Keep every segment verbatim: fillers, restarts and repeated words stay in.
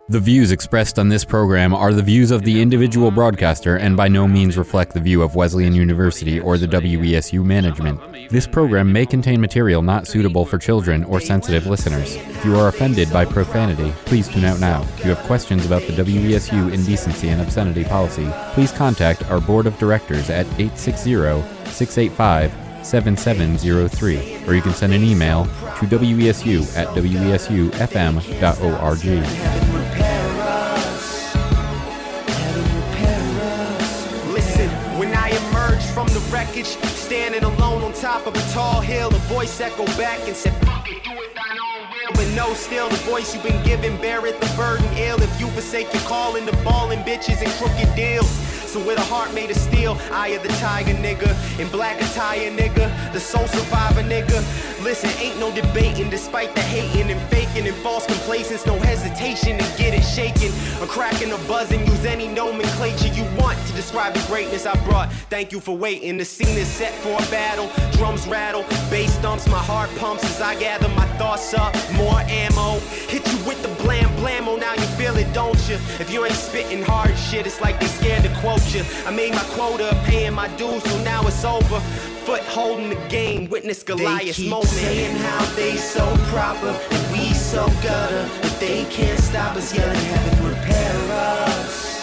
The views expressed on this program are the views of the individual broadcaster and by no means reflect the view of Wesleyan University or the W E S U management. This program may contain material not suitable for children or sensitive listeners. If you are offended by profanity, please tune out now. If you have questions about the W E S U indecency and obscenity policy, please contact our board of directors at eight six zero, six eight five, seven seven zero three, or you can send an email to wesu at wesufm dot org. From the wreckage, standing alone on top of a tall hill, a voice echoed back and said, fuck it, do it thine own will. But no, still the voice you've been given, bear it, the burden ill. If you forsake your calling to ballin' bitches and crooked deals. So with a heart made of steel, eye of the tiger nigga, in black attire nigga, the soul survivor nigga. Listen, ain't no debating, despite the hating and faking and false complacence, no hesitation to get it shaking. A cracking, a buzzing, use any nomenclature you want to describe the greatness I brought. Thank you for waiting. The scene is set for a battle. Drums rattle, bass thumps, my heart pumps as I gather my thoughts up. More ammo, hit you with the blam blammo. Now you feel it, don't you? If you ain't spitting hard shit, it's like they scared to quote you. I made my quota of paying my dues, so now it's over. Foot holding the game, witness Goliath's moment. They keep saying how they so proper and we so gutter, but they can't stop us yelling, heaven repair us.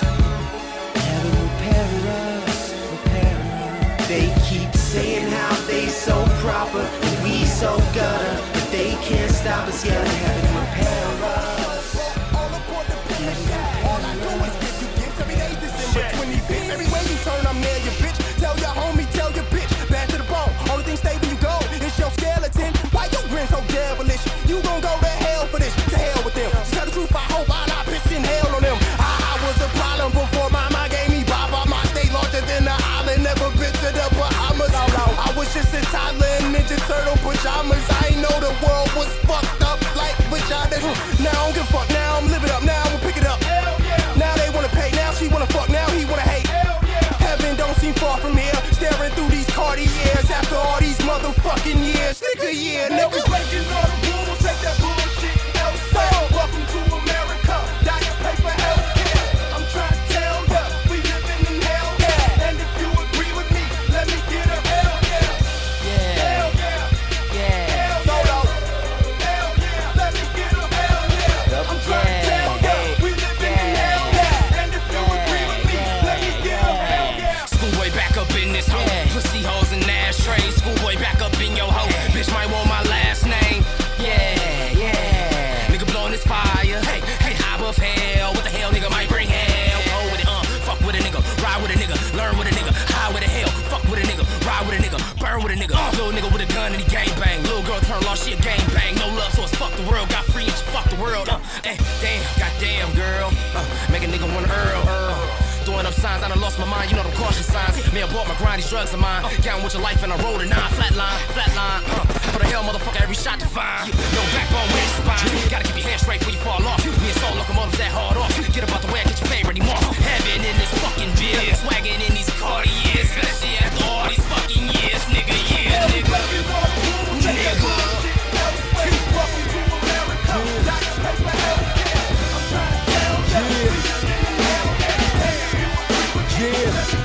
Heaven repair us, repair us. They keep saying how they so proper and we so gutter, but they can't stop us yelling, heaven repair us. All aboard the business, all I do is give you gifts every day, December twenty-fifth. Everywhere you turn, I'm near your bitch. Tell your homie, tell your bitch, bad to the bone. Only thing stay when you go is your skeleton. Why you grin so devilish? You gon' go to hell for this, to hell with them. To tell the truth, I hope I not pissing hell on them. I, I was a problem before my mind gave me baba. My state larger than the island, never been to the Bahamas. I was just a toddler in Ninja Turtle pajamas. I ain't know the world was fucked up like vaginas. Now I don't give a fuck, now I'm living up, now I'm gonna pick it up. Now they wanna pay, now she wanna fuck, now he wanna hate. Heaven don't seem far from here, staring through these Cartiers after all these motherfucking years. Nigga, yeah, nigga. Breaking all the rules, take that bullshit elsewhere. Welcome to America, diet paper healthcare. I'm trying to tell ya, we living in hell, yeah. And if you agree with me, let me get a hell yeah. Yeah. Hell yeah. Yeah. Hell Solo. Hell yeah. Let me get a hell yeah. I'm trying to tell ya, we living in hell yeah. And if you agree with me, let me get a hell yeah. Schoolboy back up in this hole. Yeah. Pussy hoes and ashtrays. Schoolboy back up in your hoe. Yeah. Bitch might want my last name. Yeah, yeah. Nigga blowing this fire. Hey, hey, high above hell. What the hell, nigga might bring hell? Oh, with it, uh. Fuck with a nigga. Ride with a nigga. Learn with a nigga. High with a hell. Fuck with a nigga. Ride with a nigga. Burn with a nigga. Uh. Little nigga with a gun and he gang bang. Little girl turn lost, she a gang bang. No love, so it's fuck the world. Got free and she fuck the world. Uh, hey, damn, goddamn, girl. Uh, make a nigga wanna Earl, Earl. Throwing up signs, I done lost my mind, you know them caution signs. Me, I bought my grind, these drugs of mine. Down with your life and I rolled a nine. Flatline, flatline, uh. For the hell, motherfucker, every shot to find. No backbone with his spine. Gotta keep your hands straight before you fall off. Me and soul locomotives that hard off. Get about the way, I get your favorite anymore. Heaven in this fucking bill. Swagging in these Cartiers. Especially after all these fucking years, nigga, yeah, nigga. Nigga. Welcome to America. Diet paper healthcare. I'm trying to tell you. Yeah.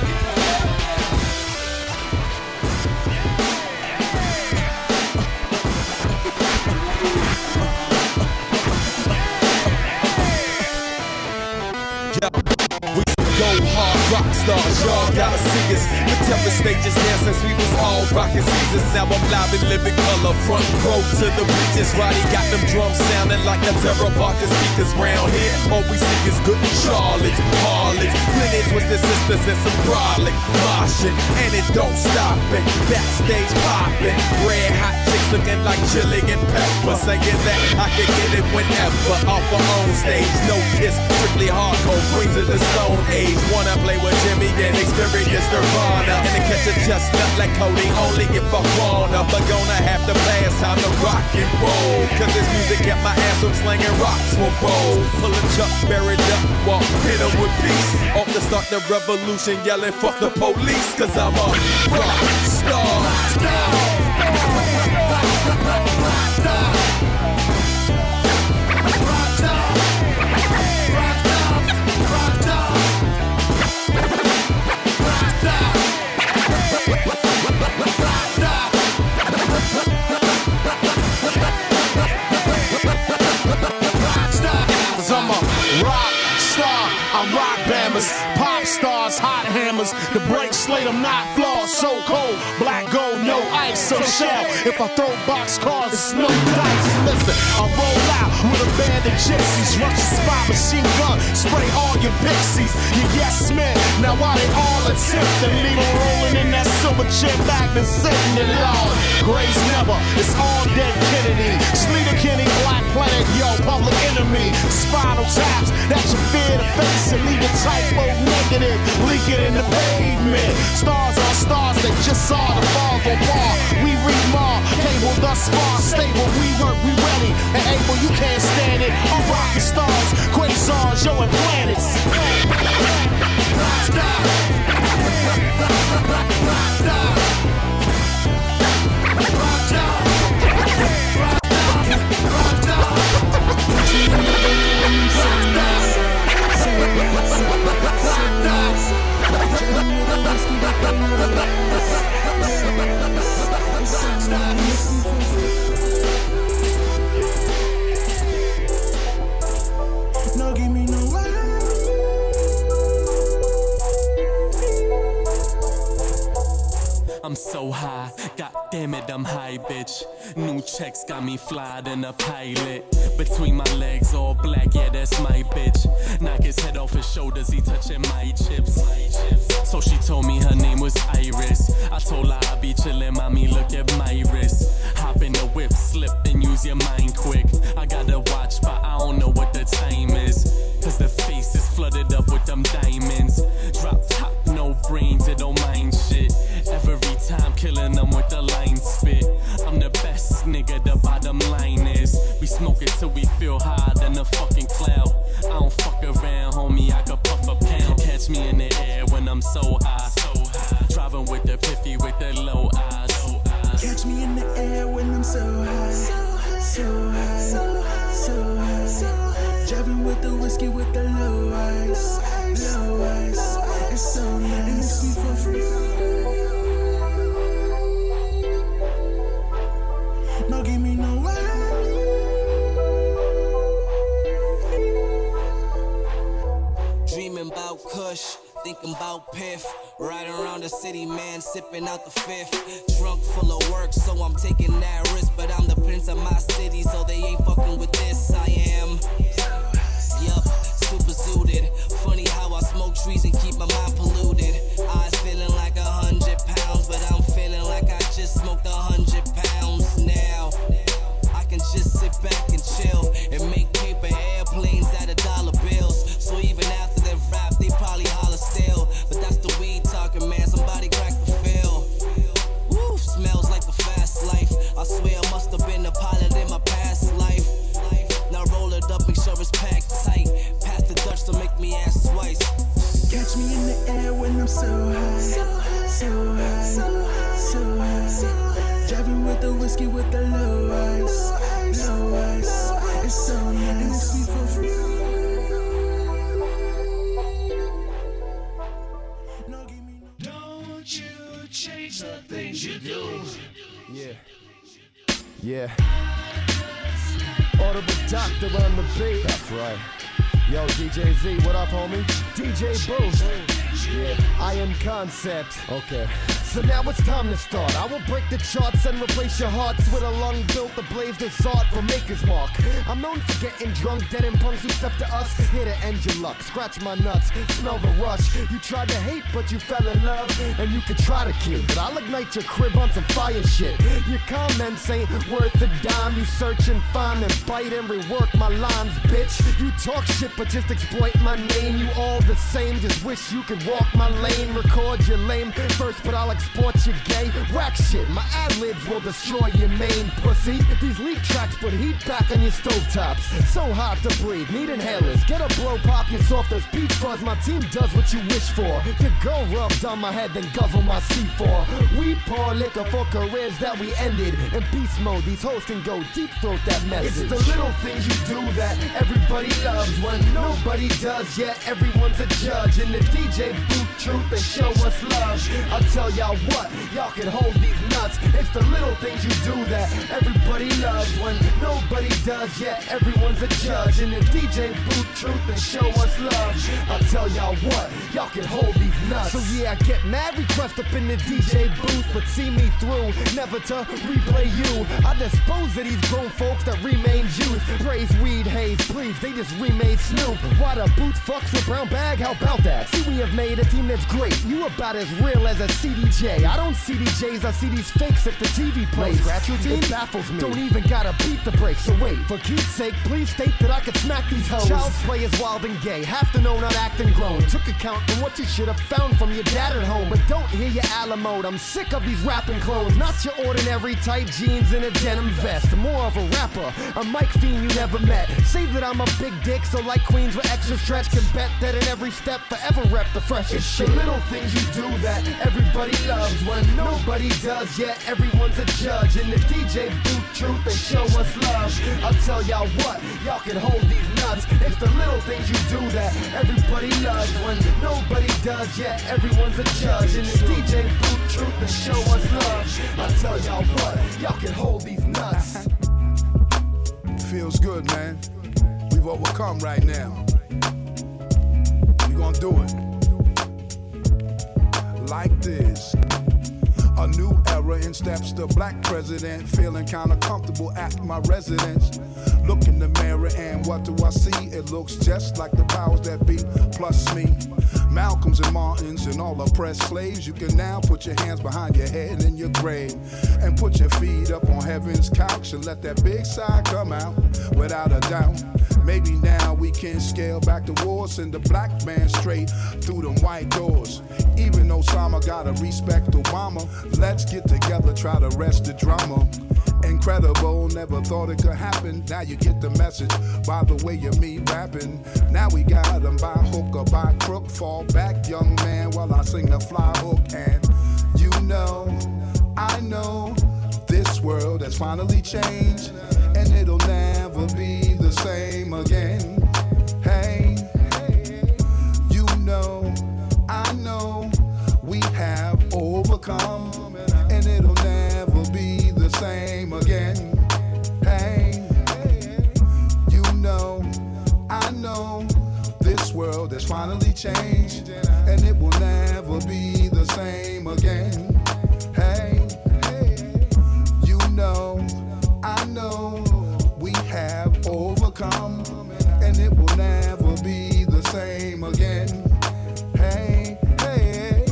We go hard rock stars, y'all gotta see us. The temper stages there since we was all rockin' Caesars. Now I'm live in living color, front row to the bleachers. Roddy got them drums sounding like the Terror Parker speakers round here. All we see is good Charlottes, Harlots, Flintons with the sisters and some brolic moshing, and it don't stop it. Backstage popping, red hot chicks looking like chili and pepper, saying that I can get it whenever off our own stage. No kiss, strictly hardcore, queens of the Stone Age. Wanna play with Jimmy and experience Nirvana, and to catch a chestnut like Cody only if I wanna. But gonna have to pass time to rock and roll, cause this music kept my ass from slinging rocks for bowls. Pull a Chuck, buried up, walk, hit 'em with peace. Off to start the revolution, yelling fuck the police, cause I'm a rock star. Rock star. I'm a rock star, I rock bammers, pop stars, hot hammers. The break slate, I'm not flawed, so cold, black gold, no ice, so shall. If I throw box cards, it's no dice. Listen, I roll out with a band of gypsies, rush a spot, machine gun, spray all your pixies. You yes men, now why they all attempt to leave them rolling in that silver chip back and sitting it Lord. Grace never, it's all dead Kennedy. Sleater Kenny, Black Planet, yo, Public Enemy. Spinal taps that you fear to face and leave a typo negative, leak it in the pavement. Stars on stars, they just saw the balls on bar. We read more, cable thus far, stable, we work, we ready. And able, you can't stand it. I'm rocking stars, quasars, yo, and planets. No, give me no way. I'm so high, god damn it, I'm high, bitch. New checks got me fly than a pilot. Between my legs, all black, yeah, that's my bitch. Knock his head off his shoulders, he touching my chips. So she told me her name was Iris. I told her I'll be chillin', mommy, look at my wrist. Hop in the whip, slip and use your mind quick. I got a watch, but I don't know what the time is. Cause the face is flooded up with them diamonds. Drop top, no brains, it don't mind shit. Every time killing them with the line spit. I'm the best nigga, the bottom line is we smoke it till we feel higher than a fucking cloud. I don't fuck around, homie, I could puff a pound. Catch me in the air when I'm so high, so high. Driving with the piffy with the low eyes. Catch me in the air when I'm so high, so high, so high, so high, so high. Driving with the whiskey with the low ice, low ice. It's so nice, it's for free. No, give me no way. Dreaming about Kush, thinking about Piff. Riding around the city, man, sipping out the fifth. Trunk full of work, so I'm taking that risk. But I'm the prince of my city, so they ain't fucking with this. I am, yup, super zooted. Funny how I smoke trees and keep my mind polluted. Eyes feeling like a hundred pounds, but I'm feeling like I just smoked a hundred pounds now. I can just sit back and chill and make paper airplanes out of dollar bills. So even after they rap, they probably holler still. But that's the weed talking, man. Somebody crack the fill. Woo, smells like the fast life. I swear I must have been a pilot in my past life. Now roll it up, make sure it's packed tight. Pass the Dutch to make me ask twice. Catch me in the air when I'm so high, so high, so high, so high, so high. Driving with the whiskey with the low ice, low ice. It's so nice, it's for free. No, give me no. Don't you change the things you do. Yeah. Yeah. Audible Doctor on the beat. That's right. Yo, D J Z, what up, homie? D J Boost. Yeah, I am Concept. Okay. So now it's time to start. I will break the charts and replace your hearts with a lung built to blaze this art for Maker's Mark. I'm known for getting drunk, dead and punks who step to us. Here to end your luck, scratch my nuts, smell the rush. You tried to hate, but you fell in love, and you could try to kill, but I'll ignite your crib on some fire shit. Your comments ain't worth a dime. You search and find and bite and rework my lines, bitch. You talk shit, but just exploit my name. You all the same, just wish you could walk my lane. Record your lame first, but I'll export your gay whack shit. My ad-libs will destroy your main pussy. These leak tracks put heat back on your stovetops. So hot to breathe, need inhalers. Get a blow pop, you soft as peach fuzz. My team does what you wish for. Your girl rubbed on my head, then guzzle my C four. We pour liquor for careers that we ended. In beast mode, these hoes can go deep throat that message. It's the little things you do that everybody loves. When nobody does, yet everyone's a judge. In the D J booth, truth and show us love. I'll tell y'all y'all what, y'all can hold these nuts. It's the little things you do that everybody loves when nobody does yet. Everyone's a judge in the D J booth, truth and show us love. I'll tell y'all what, y'all can hold these nuts. So yeah, I get mad requests up in the D J booth, but see me through, never to replay you. I dispose of these grown folks that remain Jews. Praise weed haze, please, they just remade Snoop. Why the boots fucks with brown bag? How about that? See, we have made a team that's great. You about as real as a C D J. I don't see D Js, I see these fakes at the T V plays. No scratch routine? It baffles me. Don't even gotta beat the brakes. So wait, for Keith's sake, please state that I could smack these hoes. Child's play is wild and gay. Have to know not acting grown. Took account from what you should have found from your dad at home. But don't hear your Alamo. I'm sick of these rapping clones. Not your ordinary tight jeans and a denim vest. More of a rapper, a mic fiend you never met. Say that I'm a big dick, so like queens with extra stretch, can bet that in every step forever rep the freshest it's shit. The little things you do that everybody loves when nobody does yet. Everyone's a judge in the D J booth, truth and show us love. I'll tell y'all what, y'all can hold these nuts. It's the little things you do that everybody loves when nobody does yet. Everyone's a judge in the D J booth, truth and show us love. I'll tell y'all what, y'all can hold these nuts. Feels good, man. We've overcome right now. We gonna do it like this. A new era in steps the black president, feeling kinda comfortable at my residence. Look in the mirror and what do I see? It looks just like the powers that be, plus me. Malcolms and Martins and all oppressed slaves. You can now put your hands behind your head in your grave and put your feet up on heaven's couch and let that big side come out without a doubt. Maybe now we can scale back the wars, send the black man straight through them white doors. Even Osama gotta respect Obama. Let's get together, try to rest the drama. Incredible, never thought it could happen. Now you get the message by the way of me rapping. Now we got them by hook or by crook. Fall back, young man, while I sing the fly hook. And you know, I know, this world has finally changed, and it'll never be the same again. Hey, you know, I know, we have overcome, and it'll never be the same again. Hey, you know, I know, this world has finally changed, and it will never be the same again. Hey, you know, I know, we have overcome, and it will never be the same again. Hey, hey,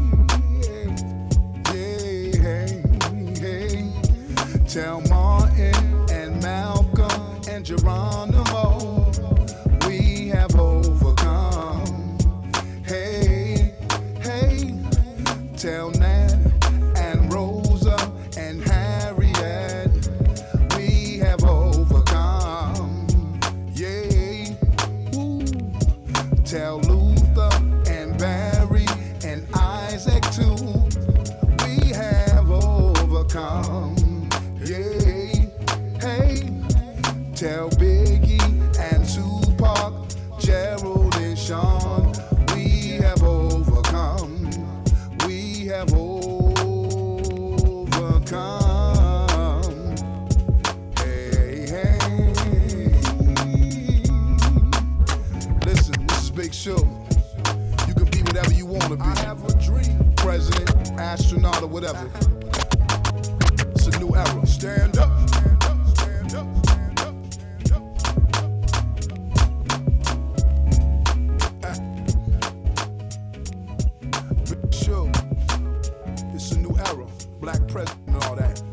hey, hey, hey. Tell Martin and Malcolm and Geronimo, we have overcome. Hey, hey, tell Nat and Rosa and Harriet, we have overcome. Yay, woo. Tell Luther and Barry and Isaac too, we have overcome. Yay, hey, tell Biggie and Tupac, Gerald and Sean, we have overcome. We have overcome. Hey, hey. Listen, this is Big Show. You can be whatever you want to be. I have a dream. President, astronaut, or whatever. It's a new era. Stand up. Stand up. Stand up. Stand up. Stand up. Big Show. It's a new era. Black president and all that.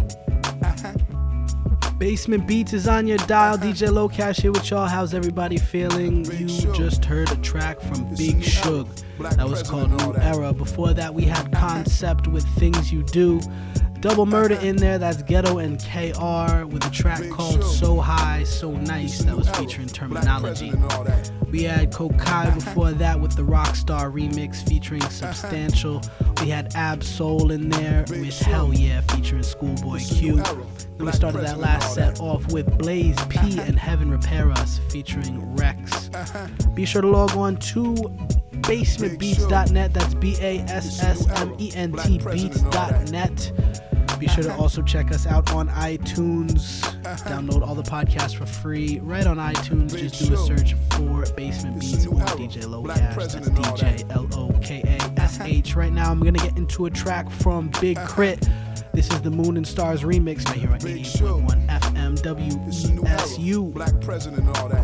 Uh-huh. Basement Beats is on your dial. D J Low Cash here with y'all. How's everybody feeling? You just heard a track from Big Shug. That was called New Era. Before that, we had Concept with Things You Do. Double Murder in there, that's Ghetto and K R with a track called So High, So Nice, that was featuring Terminology. We had Kokai before that with the Rockstar remix featuring Substantial. We had Ab Soul in there with Hell Yeah featuring Schoolboy Q. Then we started that last set off with Blaze P and Heaven Repair Us featuring Rex. Be sure to log on to basement beats dot net. That's B A S S M E N T beats dot net. Be sure to also check us out on iTunes. Download all the podcasts for free right on iTunes. Just do a search for Basement Beats or D J Locash. That's D J L O K A S H. Right now, I'm going to get into a track from Big Crit. This is the Moon and Stars remix right here on eighty-eight point one F M W E S U. Black president and all that.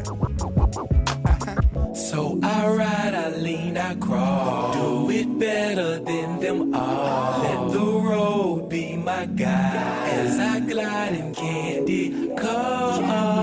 So I ride, I lean, I crawl. Do it better than them all. Let the road be my guide as I glide in candy cars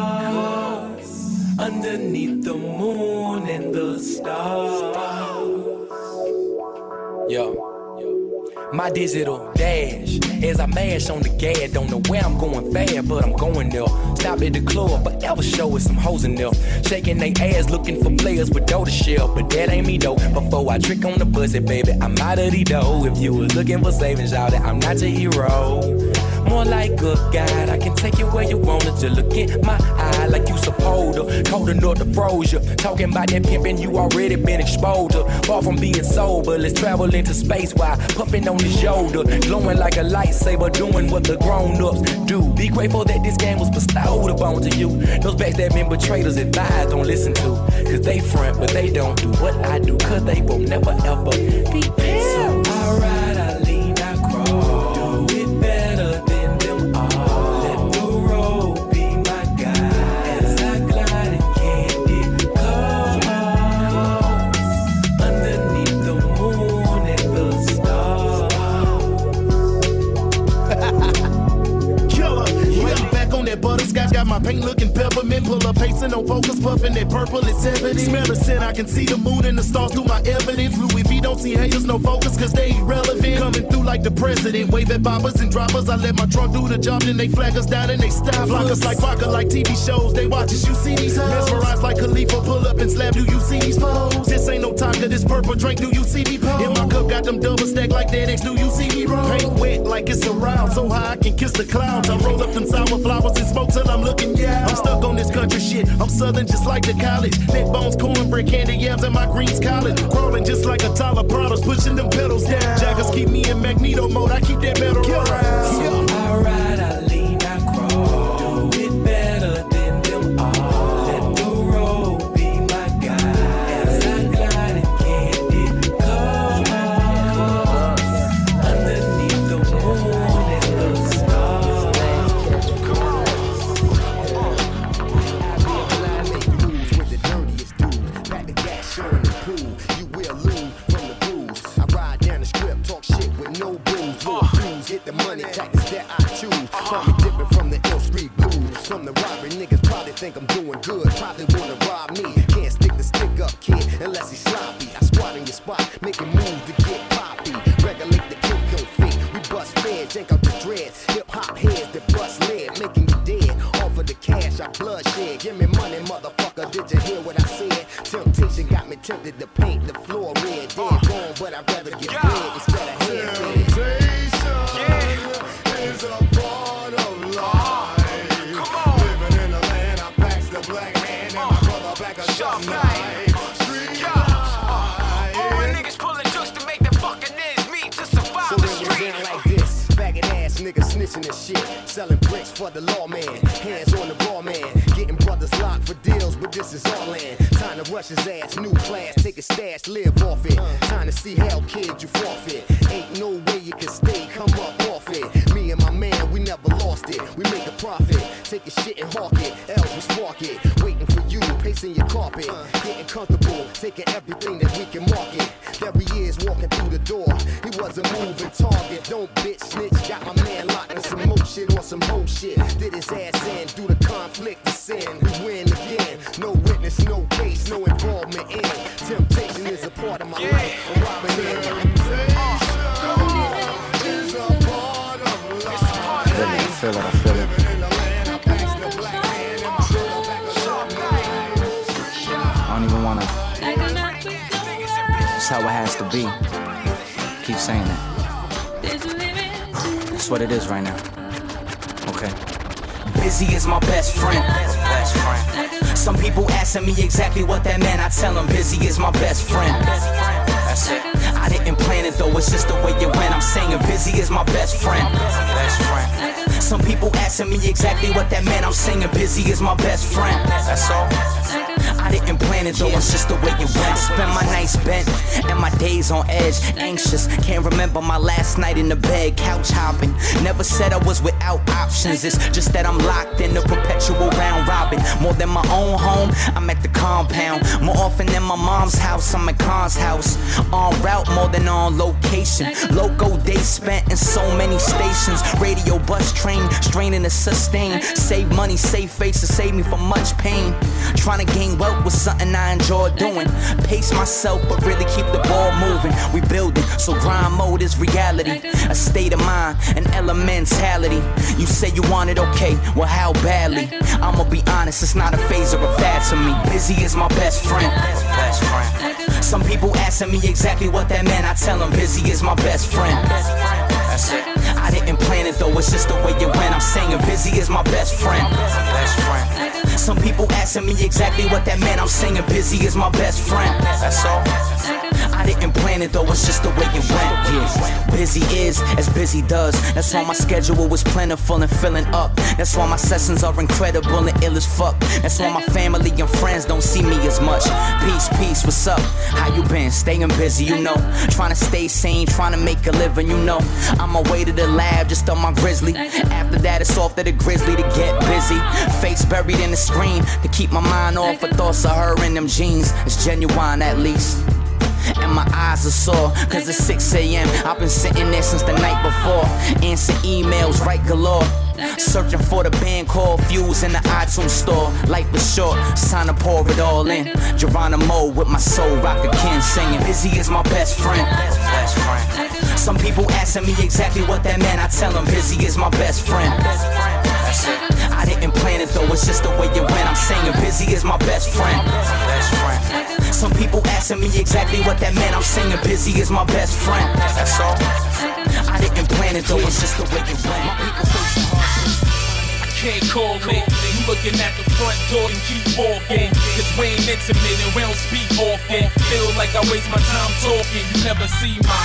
underneath the moon and the stars. Yo. My digital dash as I mash on the gas. Don't know where I'm going fast, but I'm going there. Stop at the club, forever show with some hoes in there. Shaking they ass, looking for players with dough to share. But that ain't me though. Before I trick on the pussy, baby, I'm out of the dough. If you was looking for savings, y'all, that I'm not your hero. More like a guide, I can take you where you wanted to. Look in my eye like you supposed to. Cold enough to froze you. Talking about that pimpin', you already been exposed to. Far from being sober, let's travel into space while puffin' on the shoulder. Glowing like a lightsaber, doing what the grown-ups do. Be grateful that this game was bestowed upon to you. Those backstabbing betrayers advise don't listen to. Cause they front, but they don't do what I do. Cause they will never ever be pimp. So I ride, I lean, I crawl. Do it better than them all. Let the road be my guide as I glide in candy cars underneath the moon and the stars. Killer, yeah. Back on that butterscotch, got my paint looking peppermint. Pull up pacing on focus, puffing that purple, it's evident. Smell the scent, I can see the moon and the stars through my evidence. Louis V don't see haters, no focus, cause they irrelevant. Coming through like the president, wave at boppers and droppers. I let my trunk do the job, then they flag us down and they stop. Flock us like vodka, like T V shows, they watch us, you see these hoes. Mesmerized like Khalifa, pull up and slap, do you see these foes? This ain't no Tonka, this purple drink, do you see me pose? In my cup, got them double stack like that X, do you see me roll? Paint wet like it's around, so high I can kiss the clouds. I roll up them sour flowers and smoke till I'm looking, yeah. I'm stuck on this country shit, I'm southern just like the college. Neck bones, cornbread, candy yams, and my greens college. Crawling just like a Tyler Prados, pushing them pedals down. Jackers keep me in Magneto mode, I keep that metal around. So I ride, I lean, I crawl. Do it better than them all. Let the road be my guide as I glide in candy cars underneath the moon and the stars. Moves with the dirtiest dudes. Back the gas show in the pool. You will lose from the booze. I ride down the strip, talk shit with no booze. Little fuse, get the money, tactics that I choose. From me dipping from the ill street blues. From the robbery, niggas probably think I'm doing good. Probably wanna rob me. Can't stick the stick up, kid, unless he's sloppy. I squat in your spot, making moves to get poppy. Regulate the kick your feet. We bust fed, jank out the dreads. Hip hop heads that bust lead, making you dead. Off of the cash, I bloodshed. Give me money, motherfucker. Did you hear what I said? Temptation got me tempted to paint the floor red. Dead wrong, but I'd rather get red instead of head fed. Is a part of life. Living in a land, I packs the black hand and my brother back a sharp knife. Street life. All the niggas pulling jokes to make the fucking ends meet to survive So the it went street. down like this. Faggot ass niggas snitching and shit. Selling bricks for the lawman. Hands on the raw man. Getting brothers locked for deals, but this is all land. Time to rush his ass. New class. Take a stash, live off it. Time to see how kid you forfeit. Ain't no way you can stay. Come up off it. Me and my man, we never lost it. We make a profit. Take a shit and hawk it. Else we spark it. Waiting for you, pacing your carpet. Getting comfortable. Taking everything that we can market. There he is walking through the door. He was a moving target. Don't bitch snitch. Got my man locked in some more shit on some whole shit. Did his ass in through the conflict of sin. We win again. No witness, no case, no involvement in. Temptation is a part of my life. I'm robbing in. Is a part of life. I feel it, I feel it. Living in a land, I packs the black hand and my brother back a sharp knife. I don't even wanna. That's how it has to be. Keep saying that. That's what it is right now. Okay. Busy is my best friend. Best friend. Some people asking me exactly what that meant. I tell them busy is my best friend. That's it. I didn't plan it though, it's just the way it went. I'm saying busy is my best friend. Best friend. Some people asking me exactly what that meant. I'm saying busy is my best friend. That's all. I didn't plan it though, it's just the way it went. Spend my nights bent and my days on edge, anxious. Can't remember my last night in the bed, couch hopping. Never said I was without options. It's just that I'm locked in a perpetual round robin. More than my own home, I'm at the compound. More often than my mom's house, I'm at Khan's house. En route more than on location. Loco days spent in so many stations. Radio, bus, train, straining to sustain. Save money, save face to save me from much pain. Trying to gain wealth was something I enjoy doing. Pace myself, but really keep the ball moving. We building, so grind mode is reality. A state of mind, an elementality. You say you want it, okay, well how badly? I'ma be honest, it's not a phase or a fad to me. Busy is my best friend. Best friend. Some people asking me exactly what that meant. I tell them busy is my best friend. That's it. I didn't plan it though, it's just the way it went. I'm saying busy is my best friend. Best friend. Some people asking me exactly what that meant. I'm saying busy is my best friend. That's all. I didn't plan it though, it's just the way it went. Yeah. Busy is as busy does. That's why my schedule was plentiful and filling up. That's why my sessions are incredible and ill as fuck. That's why my family and friends don't see me as much. Peace, peace, what's up? How you been? Staying busy, you know. Trying to stay sane, trying to make a living, you know. I'm on way to the lab, just on my grizzly. After that, it's off to the grizzly to get busy. Face buried in the screen to keep my mind off of thoughts of her in them jeans. It's genuine at least. And my eyes are sore, cause it's six a.m. I've been sitting there since the night before. Answer emails, right galore. Searching for the band called Fuse in the iTunes store. Life was short, it's time to pour it all in. Geronimo with my soul rocker kin singing. Busy is my best friend. Best friend. Some people asking me exactly what that meant. I tell them busy is my best friend. That's it. I didn't plan it though, it's just the way it went. I'm saying busy is my best friend. Best friend. Some people asking me exactly what that meant. I'm saying busy is my best friend. That's all. I didn't plan it though, it's just the way it went. My people facing hardships. I can't call it. You looking at the front door and keep walking. Cause we ain't intimate and we don't speak often. Feel like I waste my time talking. You never see my.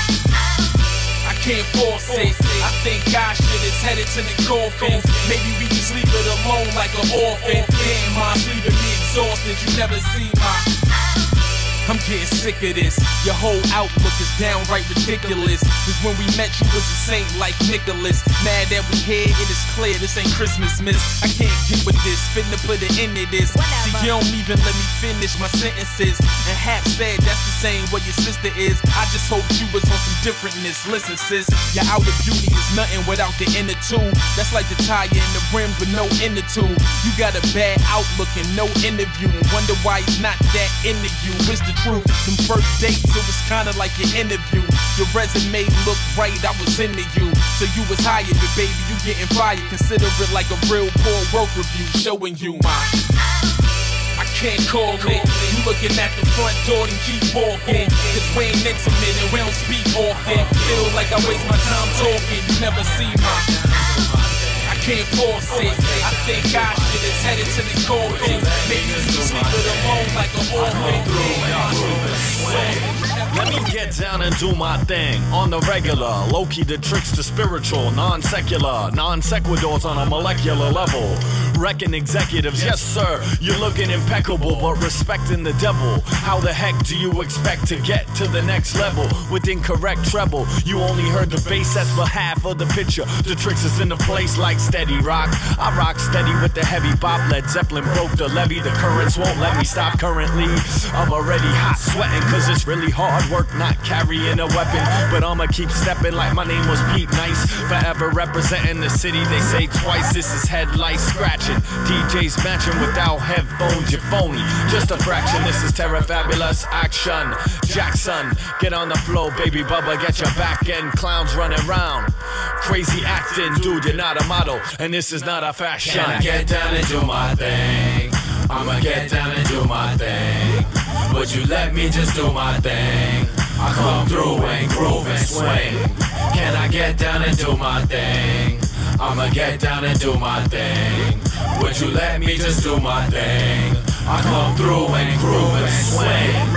I can't force it. I think our shit is headed to the coffins. Maybe we just leave it alone like an orphan. Damn, mom's leaving me exhausted. You never see my. I'm getting sick of this. Your whole outlook is downright ridiculous. Cause when we met you was a saint like Nicholas. Mad that we here, it is clear this ain't Christmas, miss. I can't get with this, finna put an end to this. See, you don't even let me finish my sentences. And Hap said that's the same what your sister is. I just hope you was on some differentness. Listen sis, your outer beauty is nothing without the inner two. That's like the tire and the rims with no inner two. You got a bad outlook and no interview. And wonder why it's not that into you. It's the truth. Them first dates, it was kinda like your interview. Your resume looked right, I was into you. So you was hired, but baby, you getting fired. Consider it like a real poor work review, showing you my. I can't call it. You looking at the front door and keep walking. Cause we ain't intimate and we don't speak often. Feel like I waste my time talking. You never see my. I can't force it. I think our shit is headed to the coffin. Maybe we just leave it alone like an orphan. Let me get down and do my thing on the regular. Low-key the tricks to spiritual, non-secular, non-sequiturs on a molecular level. Wrecking executives, yes sir, you're looking impeccable, but respecting the devil. How the heck do you expect to get to the next level with incorrect treble? You only heard the bass, that's for half of the picture. The tricks is in the place like steady rock. I rock steady with the heavy bop. Led Zeppelin broke the levee, the currents won't let me stop currently. I'm already hot sweating cause it's really hard work not carrying a weapon. But I'ma keep stepping like my name was Pete Nice. Forever representing the city, they say twice. This is headlights scratching, D Js matching without headphones, you're phony. Just a fraction, this is Terra Fabulous action. Jackson, get on the floor, baby Bubba, get your back end. Clowns running round, crazy acting, dude, you're not a model, and this is not a fashion. Can I get down and do my thing? I'ma get down and do my thing. Would you let me just do my thing? I come through and groove and swing. Can I get down and do my thing? I'ma get down and do my thing. Would you let me just do my thing? I come through and groove and swing.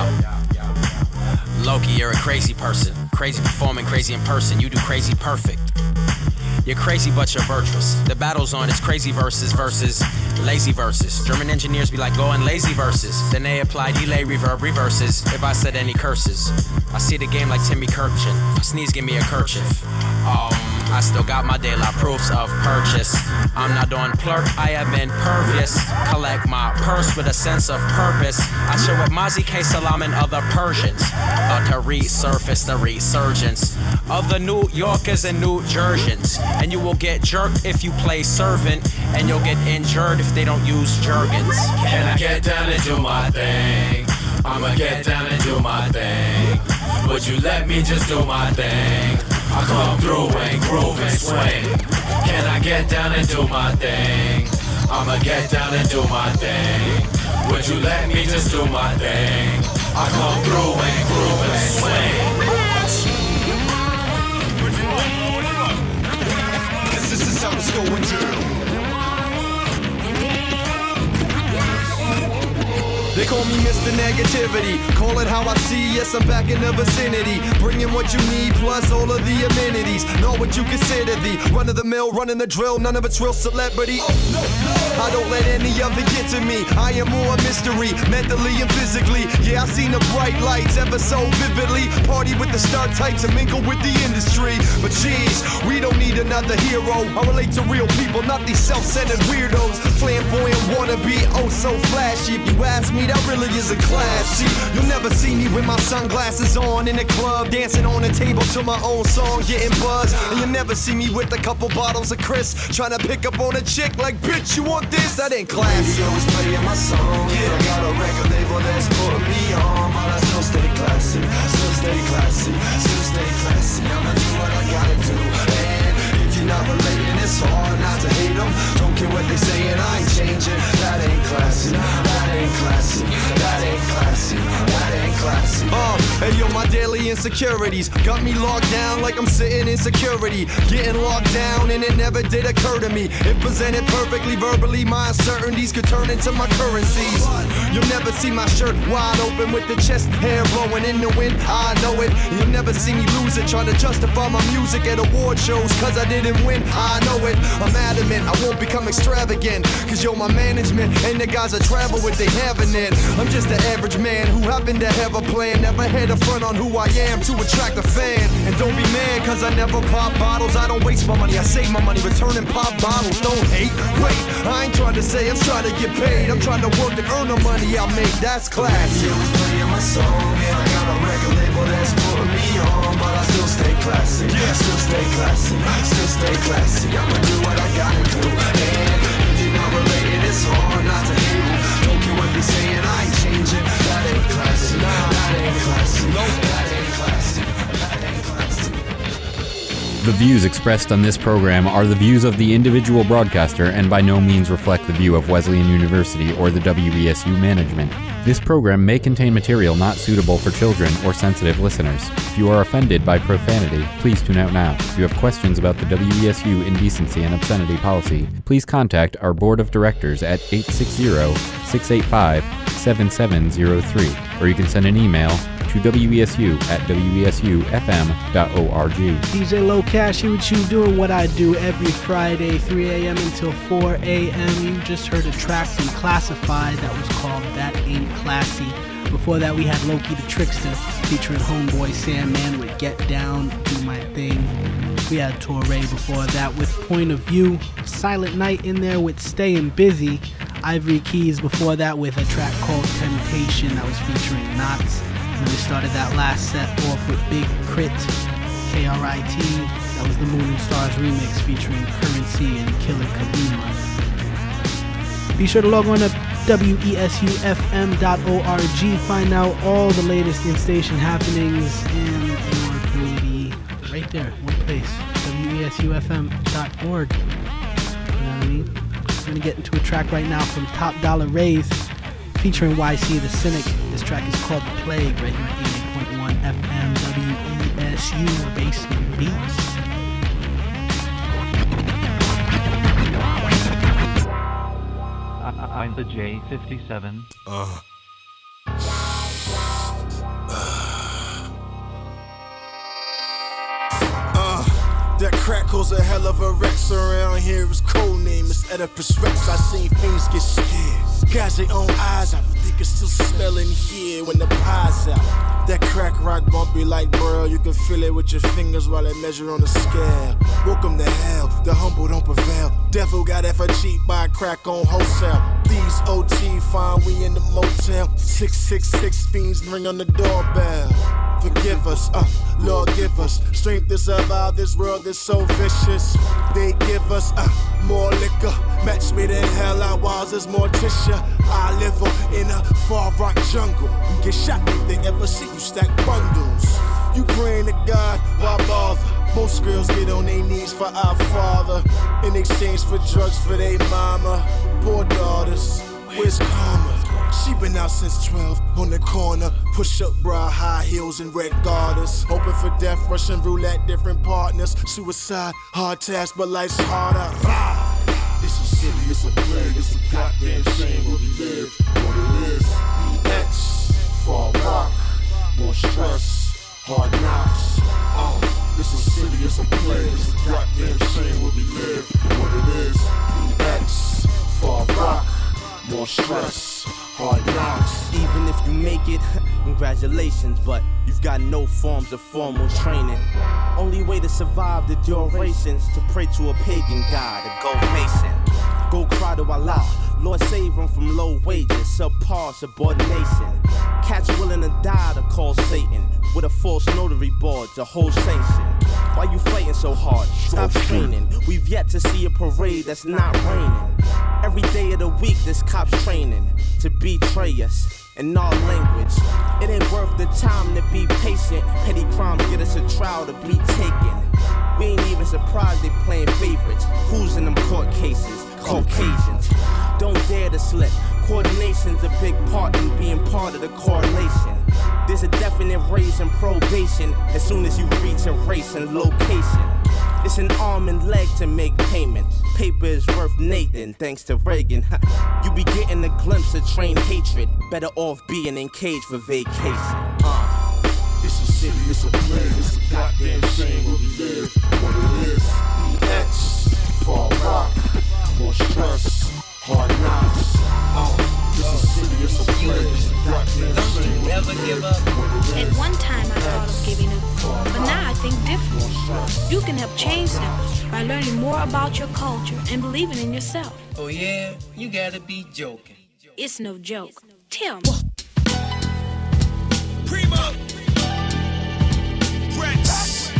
Yo, Loki, you're a crazy person. Crazy performing, crazy in person. You do crazy perfect. You're crazy, but you're virtuous. The battle's on, it's crazy verses versus lazy verses. German engineers be like going lazy verses. Then they apply delay, reverb, reverses. If I said any curses, I see the game like Timmy Kirchin. If I sneeze, give me a kerchief. Um, I still got my de la proofs of purchase. I'm not doing plurk, I am impervious. Collect my purse with a sense of purpose. I chill with Mazi K. Salam and other Persians. About to resurface the resurgence of the New Yorkers and New Jerseyans. And you will get jerked if you play servant. And you'll get injured if they don't use Jergens. Can I get down and do my thing? I'ma get down and do my thing. Would you let me just do my thing? I come through and groove and swing. Can I get down and do my thing? I'ma get down and do my thing. Would you let me just do my thing? I come through and groove and swing. This is how it's going down. They call me Mister Negativity, call it how I see, yes I'm back in the vicinity. Bringing what you need plus all of the amenities. Know what you consider the run-of-the-mill, running the drill, none of it's real celebrity. Oh, no, no. I don't let any of it get to me. I am more a mystery, mentally and physically. Yeah, I've seen the bright lights ever so vividly. Party with the star types and mingle with the industry. But geez, we don't need another hero. I relate to real people, not these self-centered weirdos. Flamboyant wannabe, oh so flashy. If you ask me, that really isn't classy. You'll never see me with my sunglasses on in the club, dancing on the table to my own song, getting buzzed. And you'll never see me with a couple bottles of Chris, trying to pick up on a chick like, bitch, you want this? That ain't classy. Radio is playing my song. Yeah, I got a record label that's putting me on, but I still stay classy, still stay classy, still stay classy. I'ma do what I gotta do. And if you're not relating, it's hard not to hate them. Don't care what they say, and I ain't changing. That ain't classy. That ain't classy. That ain't classy. That ain't classy. Uh, hey yo, my daily insecurities got me locked down like I'm sitting in security. Getting locked down and it never did occur to me. If presented perfectly verbally, my uncertainties could turn into my currencies. You'll never see my shirt wide open with the chest hair blowing in the wind, I know it. And you'll never see me lose it, trying to justify my music at award shows, cause I didn't win, I know it. I'm adamant, I won't become extravagant, cause yo, my management and the guys I travel with, they having it. I'm just an average man who happened to have a plan. Never had a front on who I am to attract a fan. And don't be mad, cause I never pop bottles. I don't waste my money, I save my money, returning pop bottles. Don't hate, wait, I ain't trying to say I'm trying to get paid. I'm trying to work and earn the money I make, that's classy. Radio is playing my song, and I got a record label that's putting me on, but I still stay classy, still stay classy, still stay classy. I'ma do what I gotta do. And if you're not related, it's hard not to hate them. Don't care what they say, and I ain't changing. That ain't classy, that ain't classy, no, that ain't classy, that ain't classy. The views expressed on this program are the views of the individual broadcaster and by no means reflect the view of Wesleyan University or the W E S U management. This program may contain material not suitable for children or sensitive listeners. If you are offended by profanity, please tune out now. If you have questions about the W E S U indecency and obscenity policy, please contact our board of directors at eight six zero, six eight five, seven seven zero three, or you can send an email to W E S U at W E S U F M dot org. D J Low Cash here with you, doing what I do every Friday, three a.m. until four a.m. You just heard a track from Classified that was called That Ain't Classy. Before that, we had Loki the Trickster featuring Homeboy Sandman with Get Down, Do My Thing. We had Torre before that with Point of View. Silent Night in there with Staying Busy. Ivory Keys before that with a track called Temptation that was featuring Knots. And then we started that last set off with Big Crit, K R I T. That was the Moon and Stars remix featuring Currency and Killer Kalima. Be sure to log on to W E S U F M dot org. Find out all the latest in-station happenings in your community. Right there, one place. W E S U F M dot org. You know what I mean? We're going to get into a track right now from Top Dollar Rays featuring Y C the Cynic. This track is called The Plague, right here at eighty-eight point one F M W E S U Basement Beats. I'm the J fifty-seven. Uh. That crack calls a hell of a Rex around here. His code name is Oedipus Rex. I seen things get scared. Guys, their own eyes, I think it's still smelling here when the pie's out. That crack rock bumpy like burl. You can feel it with your fingers while they measure on the scale. Welcome to hell, the humble don't prevail. Devil got that for cheap, buy crack on wholesale. These O T find we in the motel. six six six fiends ring on the doorbell. Forgive us, uh, Lord give us strength to survive this world that's so vicious. They give us uh, more liquor, match made in hell, our walls is Morticia. I live in a far rock jungle. You get shot if they ever see you stack bundles. You praying to God, why bother? Most girls get on their knees for our father in exchange for drugs for their mama. Poor daughters, where's karma? She been out since twelve, on the corner, push up bra, high heels and red garters. Hoping for death, Russian roulette, different partners. Suicide, hard task, but life's harder. Rah! It's a city, it's a plague, it's a goddamn shame where we live. What it is, B X, fall rock, more stress, hard knocks. Oh, it's a city, it's a plague, it's a goddamn shame where we live. What it is, B X, fall rock, more stress, hard knocks. Even if you make it, congratulations, but you've got no forms of formal training. Only way to survive the durations to pray to a pagan god, a gold mason. Go cry to Allah, Lord save him from low wages, subpar subordination. Catch willing to die to call Satan with a false notary board to hold sanction. Why you fighting so hard? Stop straining. We've yet to see a parade that's not raining. Every day of the week, this cop's training to betray us in our language. It ain't worth the time to be patient. Petty crimes get us a trial to be taken. We ain't even surprised they playing favorites. Who's in them court cases? Caucasians. Don't dare to slip. Coordination's a big part in being part of the correlation. There's a definite raise in probation as soon as you reach a race and location. It's an arm and leg to make payment. Paper is worth Nathan, thanks to Reagan. You be getting a glimpse of trained hatred. Better off being in cage for vacation. Uh. It's a city, it's a plague, it's a goddamn shame where we live. What it is, B X, fall rock, more stress, hard knocks. Oh, it's a city, it's a plague, it's a goddamn shame where we live. At one time I thought of giving up, but now I think different. You can help change them by learning more about your culture and believing in yourself. Oh yeah? You gotta be joking. It's no joke. Tell me. Primo! Rex!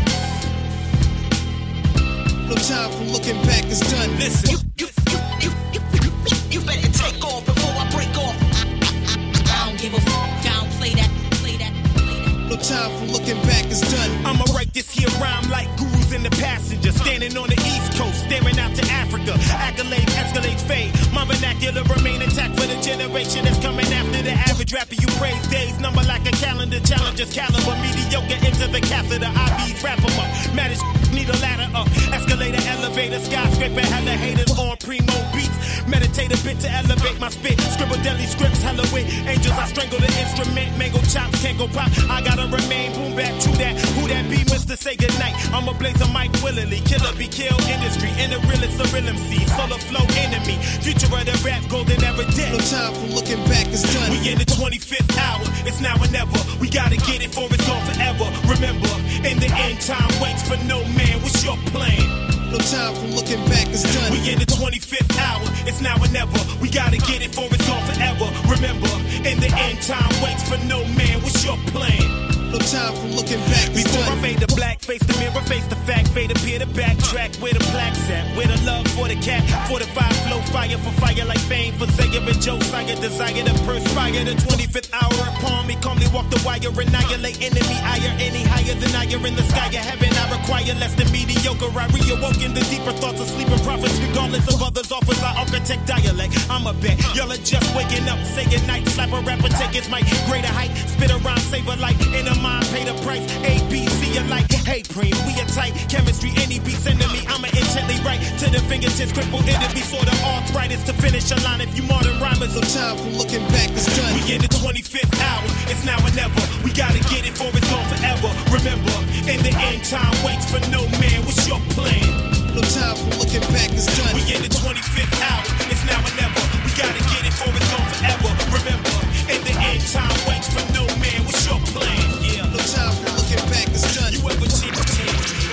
No time for looking back, it's done. Listen. You, you, you, you, you, you better take off before I break off. I don't give a fuck. I don't play that, play that, play that. No time for looking back, it's done. I'ma write this here rhyme like gurus in the passenger. Standing on the East Coast, staring out to Africa. Accolades, escalates, fade. My vernacular remain intact for the generation that's coming after the average rapper. You praise days, number like a calendar. Challengers caliber, mediocre into the catheter. I B's wrap 'em up. Matters need a ladder up. Escalator, elevator, skyscraper, hella haters on primo beats. Meditate a bit to elevate my spit. Scribble deadly scripts, hella wit. Angels, I strangle the instrument. Mango chops, can't go pop. I gotta remain boom back to that. Who that be, Mister Say goodnight. I'ma blaze a mic willingly. Killer be killed industry. In the realest of real M Cs. Solo flow enemy. Future of the rap, golden era dead. No time for looking back, it's done. We in the twenty-fifth hour. It's now or never. We gotta get it for it's gone forever. Remember, in the end, time waits for no man. What's your plan? No time for looking back, it's done. We in the twenty-fifth hour, it's now or never. We gotta get it for it's gone forever. Remember, in the end, time waits for no man. What's your plan? No time for looking back. Before I fade the black, face the mirror, face the fact, fade appear to backtrack. Where the plaques at? Where the love for the cat? Fortified flow, fire for fire like fame. For Zaire and Josiah, desire to perspire. The twenty-fifth hour upon me, calmly walk the wire, annihilate enemy higher, any higher than I are in the sky of heaven. I require less than mediocre. I reawoke in the deeper thoughts of sleeping prophets, regardless of others' offers. I architect dialect. I'm a bet y'all are just waking up, say goodnight. Slap a rapper, take his mic, greater height, spit a rhyme, save a light. In a mind, pay the price. A, B, C alike. Hey, Preem, we are tight. Chemistry, any beat sending me. I'ma intently write to to the fingertips, crippled enemy, sort of arthritis to finish a line. If you modern rhymers, no time for looking back, it's done. We in the twenty-fifth hour, it's now or never. We gotta get it for it's gone forever. Remember, in the end, time waits for no man. What's your plan? No time for looking back, it's done. We in the twenty-fifth hour, it's now or never. We gotta get it for it's gone forever. Remember, in the end, time waits for no man. What's your plan? Yeah, no time for looking back, it's done. You ever cheat a team?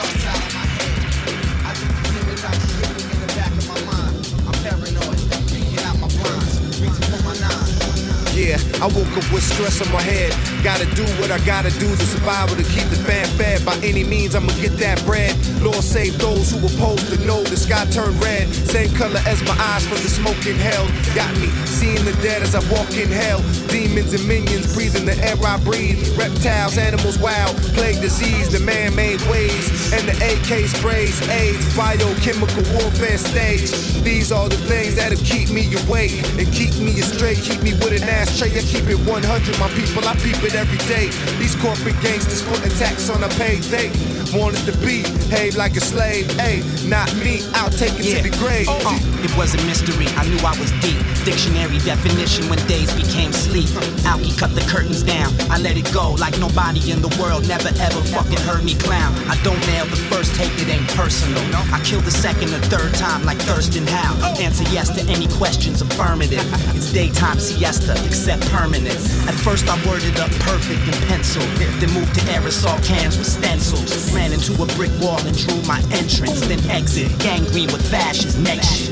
I think the demons out to hit me in the back of my mind. I'm paranoid, peeking out my blinds, reaching for my nine. Yeah, I woke up with stress on my head. Gotta do what I gotta do to survive or to keep the fan fed. By any means, I'ma get that bread. Lord save those who opposed to know the sky turned red. Same color as my eyes from the smoke in hell. Got me seeing the dead as I walk in hell. Demons and minions breathing the air I breathe. Reptiles, animals, wild, plague, disease, the man-made ways. And the A K sprays, AIDS, biochemical warfare stage. These are the things that'll keep me awake and keep me straight, keep me with an ashtray. I keep it one hundred, my people, I peep it every day. These corporate gangsters putting tax on a pay. They want us to be, behave like a slave. Hey, not me, I'll take it yeah. to the grave. Uh, it was a mystery, I knew I was deep. Dictionary definition when days became sleep. Alki cut the curtains down, I let it go like nobody in the world never ever fucking heard me clown. I don't nail the first take, it ain't personal. I kill the second or third time like Thurston Howe. Answer yes to any questions, affirmative. It's daytime siesta, except permanence. At first I worded up perfect in pencil, then moved to aerosol cans with stencils. Ran into a brick wall and drew my entrance, then exit. Gangrene with fascist next shit.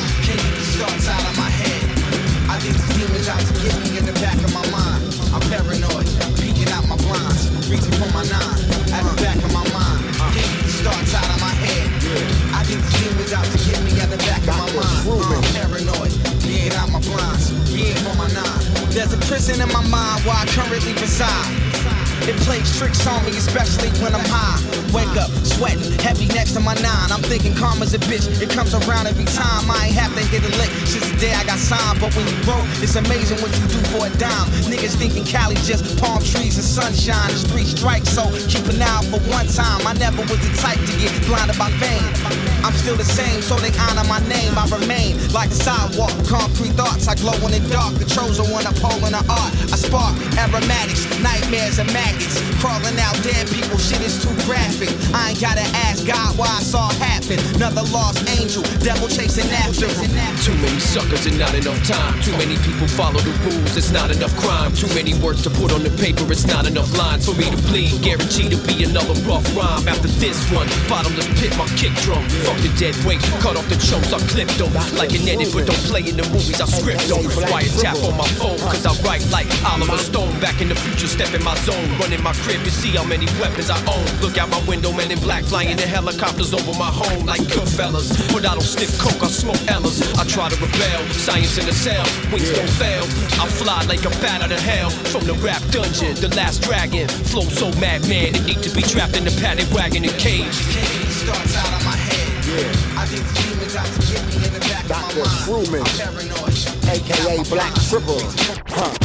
Starts out of my head. I think the demons out to get me in the back of my mind. I'm paranoid, peeking out my blinds, reaching for my nine. At the back of my mind, starts out of my head. I think the demons out to get me at the back of my mind. I'm paranoid, peeking out my blinds, reaching for my nine. There's a prison in my mind where I currently reside. It plays tricks on me, especially when I'm high. Wake up, sweating, heavy next to my nine. I'm thinking karma's a bitch, it comes around every time. I ain't have to hit a lick since the day I got signed. But when you broke, it's amazing what you do for a dime. Niggas thinking Cali's just palm trees and sunshine. The street strikes, so keep an eye out for one time. I never was the type to get blinded by fame. I'm still the same, so they honor my name. I remain like a sidewalk, concrete thoughts. I glow in the dark, the chosen one upholding the art. I spark aromatics, nightmares and maggots. Crawling out dead people, shit is too graphic. I ain't gotta ask God why I saw it happen. Another lost angel, devil chasing after him. Too many suckers and not enough time. Too many people follow the rules, it's not enough crime. Too many words to put on the paper, it's not enough lines for me to bleed. Guaranteed to be another rough rhyme after this one. Bottomless pit, my kick drum. Fuck the dead weight, cut off the chunks, I clipped them. Like an edit, but don't play in the movies, I script them. Wiretap on my phone, cause I write like Oliver Stone. Back in the future, step in my zone. Running my crib, you see how many weapons I own. Look out my window, men in black flying in helicopters over my home like good fellas. But I don't sniff coke, I smoke Ellas. I try to rebel, science in the cell, wings don't fail. I fly like a bat out of hell from the rap dungeon, the last dragon. Flow so mad, man, it need to be trapped in the padded wagon and cage. Starts out of my head. Yeah. I think the demons out to get me in the back Doctor of my mind. Truman, I'm paranoid, aka Black Triple. Huh.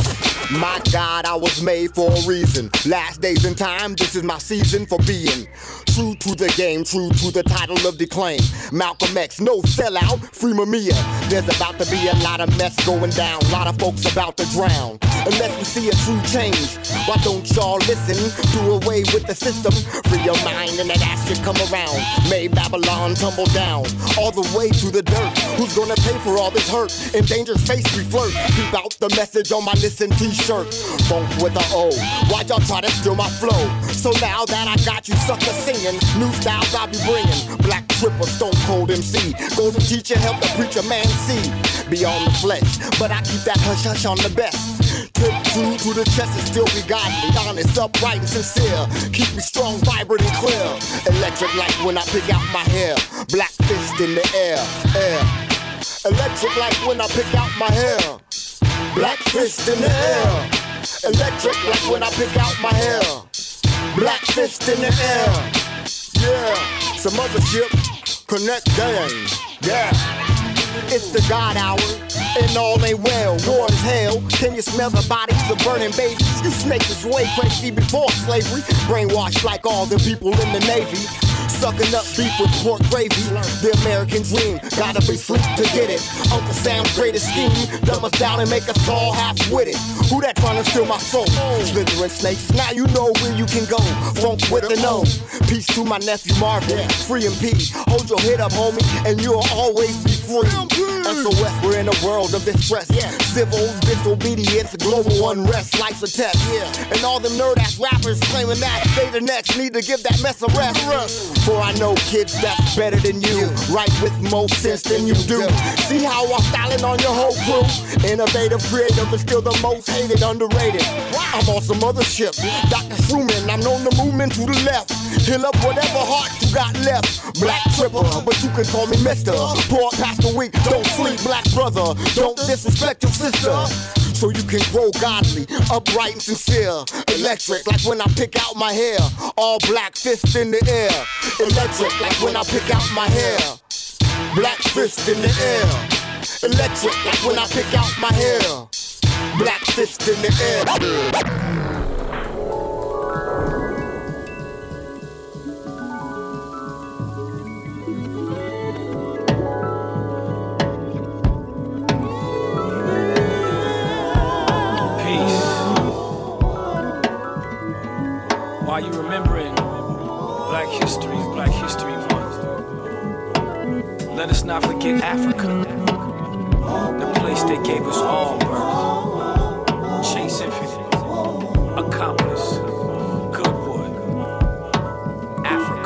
My God, I was made for a reason. Last days in time, this is my season for being true to the game, true to the title of the claim. Malcolm X, no sellout, free Mamiya. There's about to be a lot of mess going down, a lot of folks about to drown. Unless we see a true change, why don't y'all listen? Do away with the system, free your mind and that ass should come around. May Babylon tumble down, all the way to the dirt. Who's gonna pay for all this hurt? Endangered face we flirt. Keep out the message on my listen t-shirt. Funk with a O, why y'all try to steal my flow? So now that I got you suckers singing, new styles I be bringing. Black Triple, Stone Cold M C, golden teacher, help the preacher man see beyond the flesh, but I keep that hush hush on the best. Tip true to the chest and still be godly, honest, upright and sincere. Keep me strong, vibrant and clear. Electric like when I pick out my hair. Black fist in the air, air. Electric like when I pick out my hair. Black fist in the air. Electric like when I pick out my hair. Black fist in the air. Yeah, some other ship. Connect gang. Yeah. It's the God hour, and all ain't well. War is hell. Can you smell the bodies of burning babies? You snakes was way crazy before slavery. Brainwashed like all the people in the Navy. sucking up beef with pork gravy. The American dream, gotta be sleep to get it. Uncle Sam's greatest scheme, dumb us down and make us all half-witted. Who that trying to steal my soul? Slithering snakes, now you know where you can go. Funk with the no. Peace to my nephew Marvin, free and P. Hold your head up, homie, and you'll always be free. S O S, we're in a world of distress. Civil disobedience, global unrest, life's a test. And all them nerd-ass rappers claiming that they the next need to give that mess a rest. For I know kids that's better than you, right with more sense than you do. See how I'm styling on your whole crew? Innovative, creative, but still the most hated, underrated. I'm on some other ship, Doctor Truman, I'm on the movement to the left. Heal up whatever heart you got left. Black tripper, but you can call me mister. Poor past the week, don't sleep, black brother. Don't disrespect your sister. So you can grow godly, upright and sincere. Electric, like when I pick out my hair. All black fist in the air. Electric, like when I pick out my hair. Black fist in the air. Electric, like when I pick out my hair. Black fist in the air. While you remembering Black History, Black History Month, let us not forget Africa, the place that gave us all birth. Chase Infinite, Accomplice, Goodwood, Africa.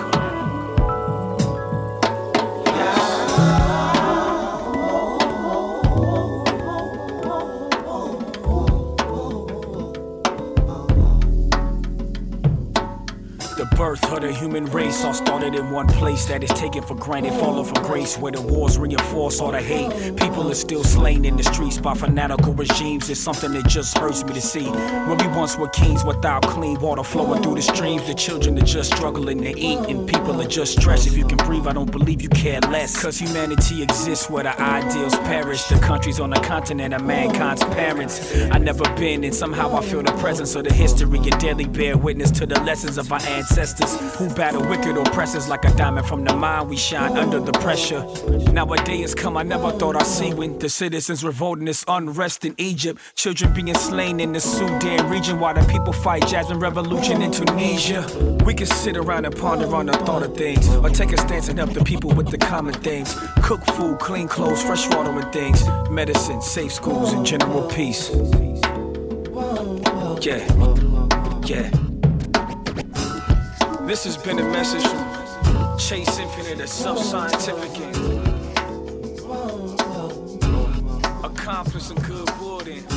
Birth of the human race all started in one place that is taken for granted, fallen from grace, where the wars reinforce all the hate. People are still slain in the streets by fanatical regimes. It's something that just hurts me to see. When we once were kings without clean water flowing through the streams, the children are just struggling to eat and people are just stressed. If you can breathe, I don't believe you care less. Cause humanity exists where the ideals perish. The countries on the continent are mankind's parents. I never been, and somehow I feel the presence of the history and daily bear witness to the lessons of our ancestors who battle wicked oppressors. Like a diamond from the mine, we shine under the pressure. Now a day has come I never thought I'd see, when the citizens revolting this unrest in Egypt, children being slain in the Sudan region while the people fight Jasmine revolution in Tunisia. We can sit around and ponder on the thought of things, or take a stance and help the people with the common things. Cook food, clean clothes, fresh water and things, medicine, safe schools and general peace. Yeah, yeah. This has been a message from Chase Infinite, a self-scientific Accomplice and Goodwood. And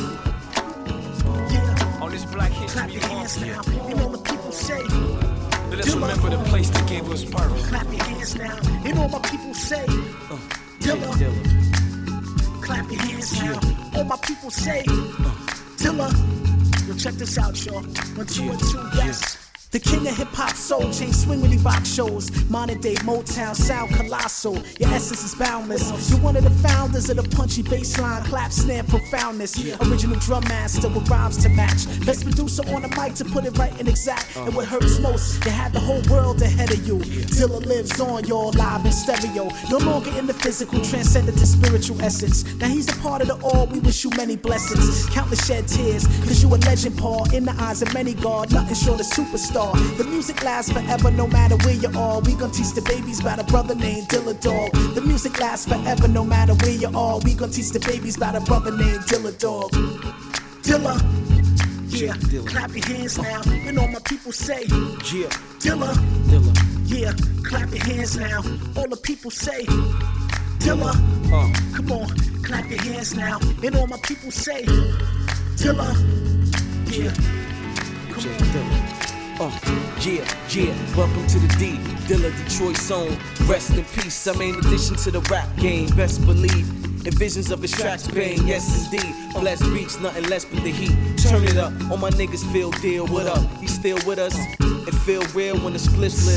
on this Black History Month, now. You know what people say. Let us remember the place that gave us birth. Clap your hands now. You know what my people say. Uh, Dilla. Dilla. Clap your hands now. All my people say. Uh, Dilla. Yo, check this out, y'all. One, two, yeah. and two, yes. The king of hip-hop soul, chain swing when he rock shows. Modern day Motown, sound colossal. Your essence is boundless. You're one of the founders of the punchy bassline, clap, snare, profoundness. Original drum master with rhymes to match. Best producer on the mic to put it right and exact. And what hurts most, you had the whole world ahead of you. Dilla lives on, y'all live in stereo. No longer in the physical, transcended to spiritual essence. Now he's a part of the all, we wish you many blessings. Countless shed tears, cause you a legend, Paul. In the eyes of many, God, nothing short of superstar. The music lasts forever, no matter where you are. We gon' teach the babies about a brother named Dilla Dog. The music lasts forever, no matter where you are. We gon' teach the babies about a brother named Dilla Dog. Dilla, yeah, Dilla. Clap your hands now. You know my people say, yeah, Dilla, Dilla, yeah, clap your hands now. All the people say, Dilla, uh. come on, clap your hands now. You know my people say, Dilla, yeah, come on, Dilla. Uh, yeah, yeah, welcome to the D, Dilla Detroit's own. Rest in peace, I mean, in addition to the rap game, best believe. And visions of his tracks pain, yes indeed. Blessed beats, nothing less but the heat. Turn it up, all my niggas feel deal, what up? He still with us, it feel real when the spliff's lit up.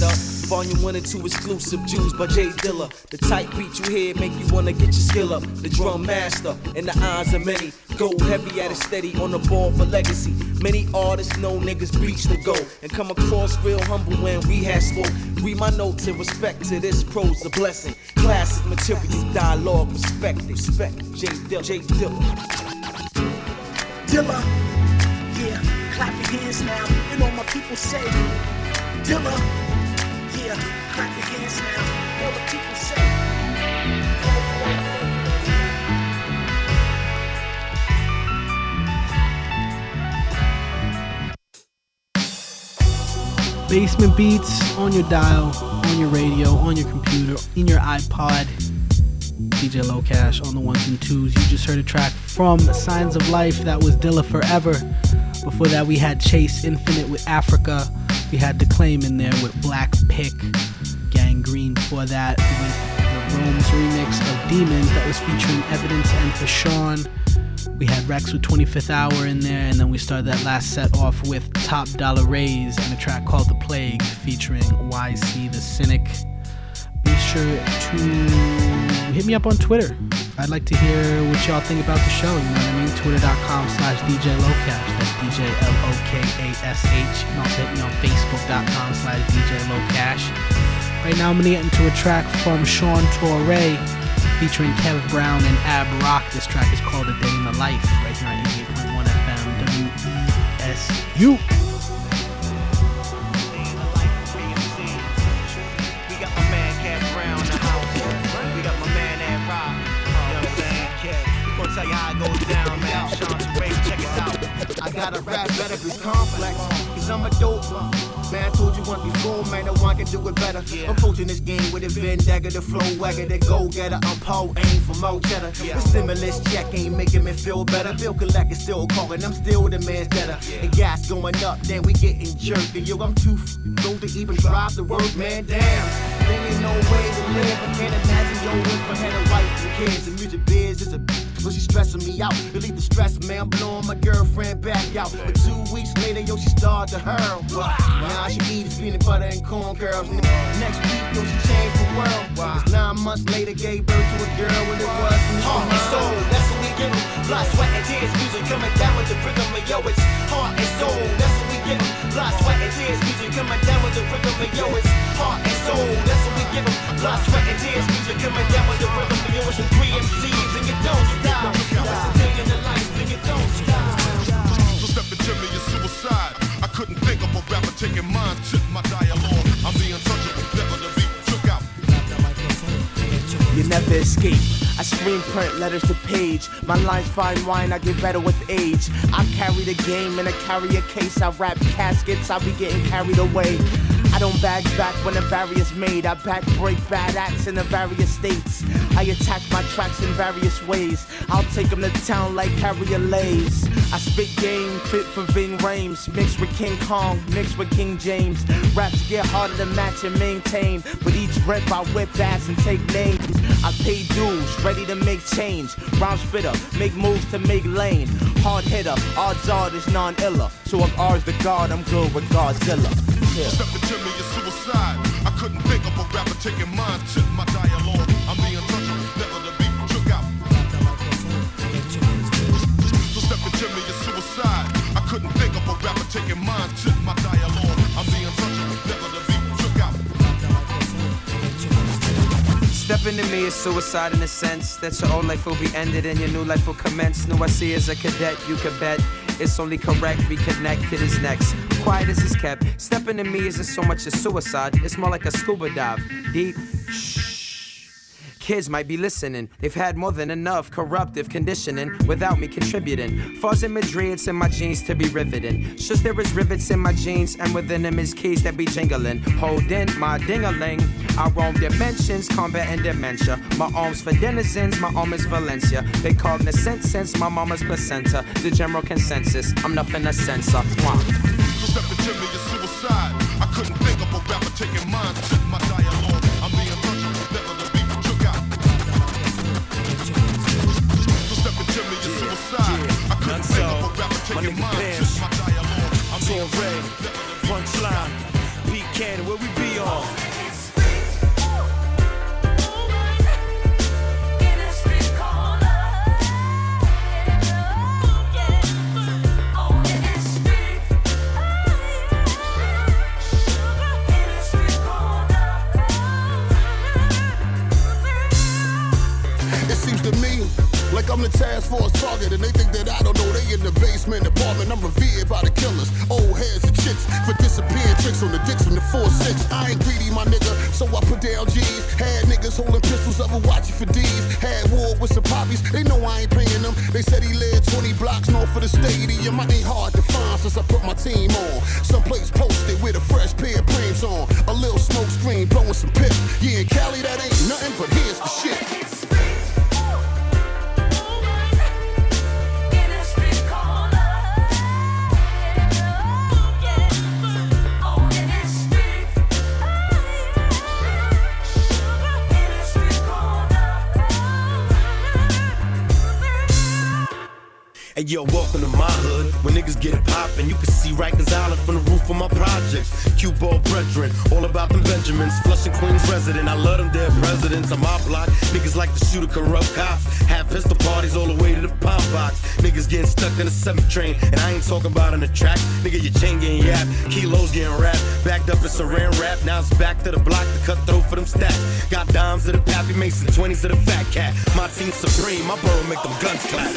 Volume one and two exclusive Jews by Jay Dilla. The tight beat you hear make you wanna get your skill up. The drum master in the eyes of many. Go heavy at it steady on the ball for legacy. Many artists know niggas beats to go and come across real humble when we had spoke. Read my notes in respect to this prose a blessing. Classic material, dialogue, respect, respect. Jay Dilla, Jay Dilla. Dilla, yeah, clap your hands now. You know my people say, Dilla, yeah, clap your hands now. All the people say. Basement Beats on your dial, on your radio, on your computer, in your iPod. D J Low Cash on the ones and twos. You just heard a track from Signs of Life. That was Dilla Forever. Before that, we had Chase Infinite with Africa. We had Declaim in there with Black Pick. Gangrene before that with the Rome's remix of Demons that was featuring Evidence and Fashawn. We had Rex with twenty-fifth Hour in there, and then we started that last set off with Top Dollar Rays and a track called The Plague featuring Y C the Cynic. Be sure to hit me up on Twitter. I'd like to hear what y'all think about the show, you know what I mean? Twitter.com slash DJ Lowcash. That's D J L O K A S H. You can also hit me on Facebook.com slash DJ Lowcash. Right now I'm going to get into a track from Sean Torre featuring Kevin Brown and Ab Rock. This track is called A Day in the Life, right here on eighty-eight point one F M W E S U. We got my man Kevin Brown in the house. We got my man Ab Rock. You know what I'm saying? We gonna tell you how it goes down, man. Sean Torre, check it out. I got a rap benefits complex, cause I'm a dope one. Man, I told you once before, man, no one can do it better. Yeah. Approaching this game with a Venn dagger, the flow wagger, the go-getter. I'm Paul, aim for more cheddar. Yeah. The stimulus check ain't making me feel better. Bill collector still calling, I'm still the man's debtor. Yeah. And gas going up, then we getting jerked. And yo, I'm too f***ing to even drive the work, man, damn. There ain't no way to live, I can't imagine yo if I had a wife and kids. The music biz is a but she's stressing me out. Relieve the stress, man, I'm blowing my girlfriend back out. But two weeks later, yo, she started to hurl. Now she eats peanut butter and corn curls. Next week, yo, she changed the world. Cause nine months later, gave birth to a girl when it was heart and soul, that's what we give them. Blood, sweat, and tears, music coming down with the rhythm of yo, it's heart and soul, that's what we give them. Blood, sweat, and tears, music coming down with the rhythm of yo, it's heart and soul, that's what we give them. Blood, sweat, and tears, music coming down with the rhythm of yo, it's the three M Cs and you don't stop. That's a day in the life and you don't stop. So step into me is suicide. I couldn't think of a rapper taking mine, took my dialogue. I'm the untouchable, never to be took out. You never escape. I screen print letters to page. My lines fine wine, I get better with age. I carry the game in a carrier case. I rap caskets, I be getting carried away. I don't bag back when a barrier's made. I back break bad acts in the various states. I attack my tracks in various ways. I'll take them to town like Harrier Lays. I spit game fit for Ving Rhames. Mixed with King Kong, mixed with King James. Raps get harder to match and maintain. But each rep I whip ass and take names. I pay dues, ready to make change. Rhyme spitter, make moves to make lane. Hard hitter, odds are there's non-iller. So if R's the guard, I'm good with Godzilla. Yeah. Step into me is suicide. I couldn't think of a rapper taking mine, took my dialogue. I'm the untouchable, never to be took out. So step into me is suicide. I couldn't think of a rapper taking mine, took my dialogue. I'm the untouchable, never to be took out. Stepping to me is suicide in a sense that your old life will be ended and your new life will commence. New I see as a cadet, you can bet. It's only correct, we connected is next. Quiet as is kept. Stepping to me isn't so much as suicide, it's more like a scuba dive. Deep, shh. Kids might be listening, they've had more than enough corruptive conditioning without me contributing. Falls in Madrid, it's in my jeans to be riveting. Just there is rivets in my jeans, and within them is keys that be jingling. Holding my ding-a-ling, I roam dimensions, combat and dementia. My arms for denizens, my arm is Valencia. They cognizant sense, my mama's placenta. The general consensus, I'm nothing a censor. Mwah. So step into me is suicide. I couldn't think of a rapper taking mine, took my dialogue. I'm the untouchable, never to be took out. So step into me is suicide. I couldn't think of a rapper taking mine, took my dialogue. I'm the untouchable, never to be punchline, Pete Cannon, where we be on? force target, and they think that I don't know. They in the basement apartment. I'm revered by the killers, old heads and chicks for disappearing tricks on the dicks from the four six. I ain't greedy, my nigga, so I put down G's. Had niggas holding pistols up and watching for D's. Had war with some poppies, they know I ain't paying them. They said he lived twenty blocks north of the stadium. I ain't hard to find since I put my team on. Someplace posted with a fresh pair of creams on. A little smoke screen blowing some pips. Yeah, in Cali that ain't nothing, but here's the shit. Hey yo, welcome to my hood, where niggas get it poppin'. You can see Rikers Island from the roof of my projects. Cue ball brethren, all about them Benjamins. Flushing Queens resident, I love them dead presidents. On my block, niggas like to shoot a corrupt cops. Have pistol parties all the way to the pump box. Niggas getting stuck in the seventh train, and I ain't talking about on the track. Nigga, your chain getting yapped, kilos getting wrapped. Backed up in saran wrap, now it's back to the block to cut throat for them stacks. Got dimes to the Pappy Mason, twenties to the fat cat. My team supreme, my borough make them guns clap.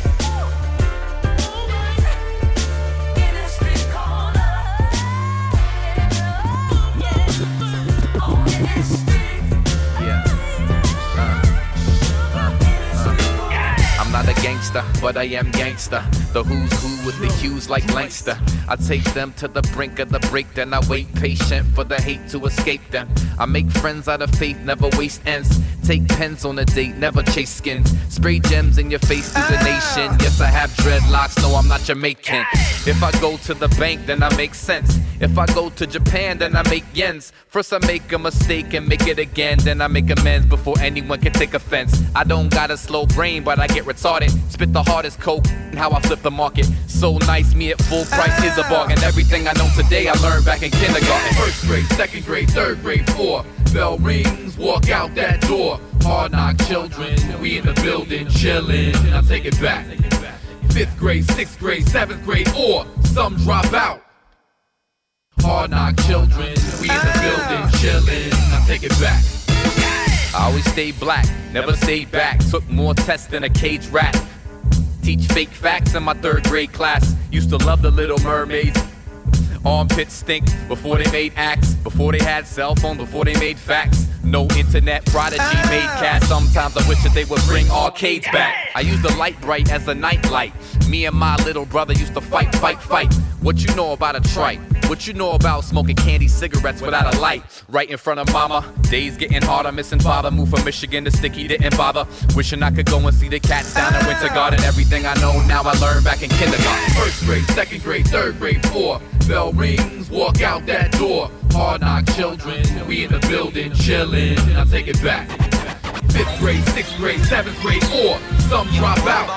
I'm not a gangster, but I am gangster. The who's who with the hues like Langston. I take them to the brink of the break, then I wait patient for the hate to escape them. I make friends out of faith, never waste ends. Take pens on a date, never chase skins. Spray gems in your face through the nation. Yes, I have dreadlocks, no, I'm not Jamaican. If I go to the bank, then I make sense. If I go to Japan, then I make yens. First I make a mistake and make it again, then I make amends before anyone can take offense. I don't got a slow brain, but I get retarded. Spit the hardest coke and how I flip the market. So nice, me at full price is a bargain. Everything I know today I learned back in kindergarten. First grade, second grade, third grade, four. Bell rings, walk out that door. Hard knock children, we in the building chillin'. And I take it back. Fifth grade, sixth grade, seventh grade, or some drop out. Hard knock children, we in the building chillin'. I take it back. I always stayed black, never stayed back. Took more tests than a caged rat. Teach fake facts in my third grade class. Used to love the Little Mermaids. Armpits stink before they made acts. Before they had cell phone, before they made facts. No internet prodigy made cats. Sometimes I wish that they would bring arcades back. I used the light bright as a night light. Me and my little brother used to fight, fight, fight. What you know about a trike? What you know about smoking candy cigarettes without a light? Right in front of mama. Days getting harder, missing father. Moved from Michigan to Sticky, didn't bother. Wishing I could go and see the cats down in Winter Garden. Everything I know now I learned back in kindergarten. First grade, second grade, third grade, four. Bell rings, walk out that door. Hard knock children, we in the building chillin'. And I take it back. Fifth grade, sixth grade, seventh grade, or some drop out.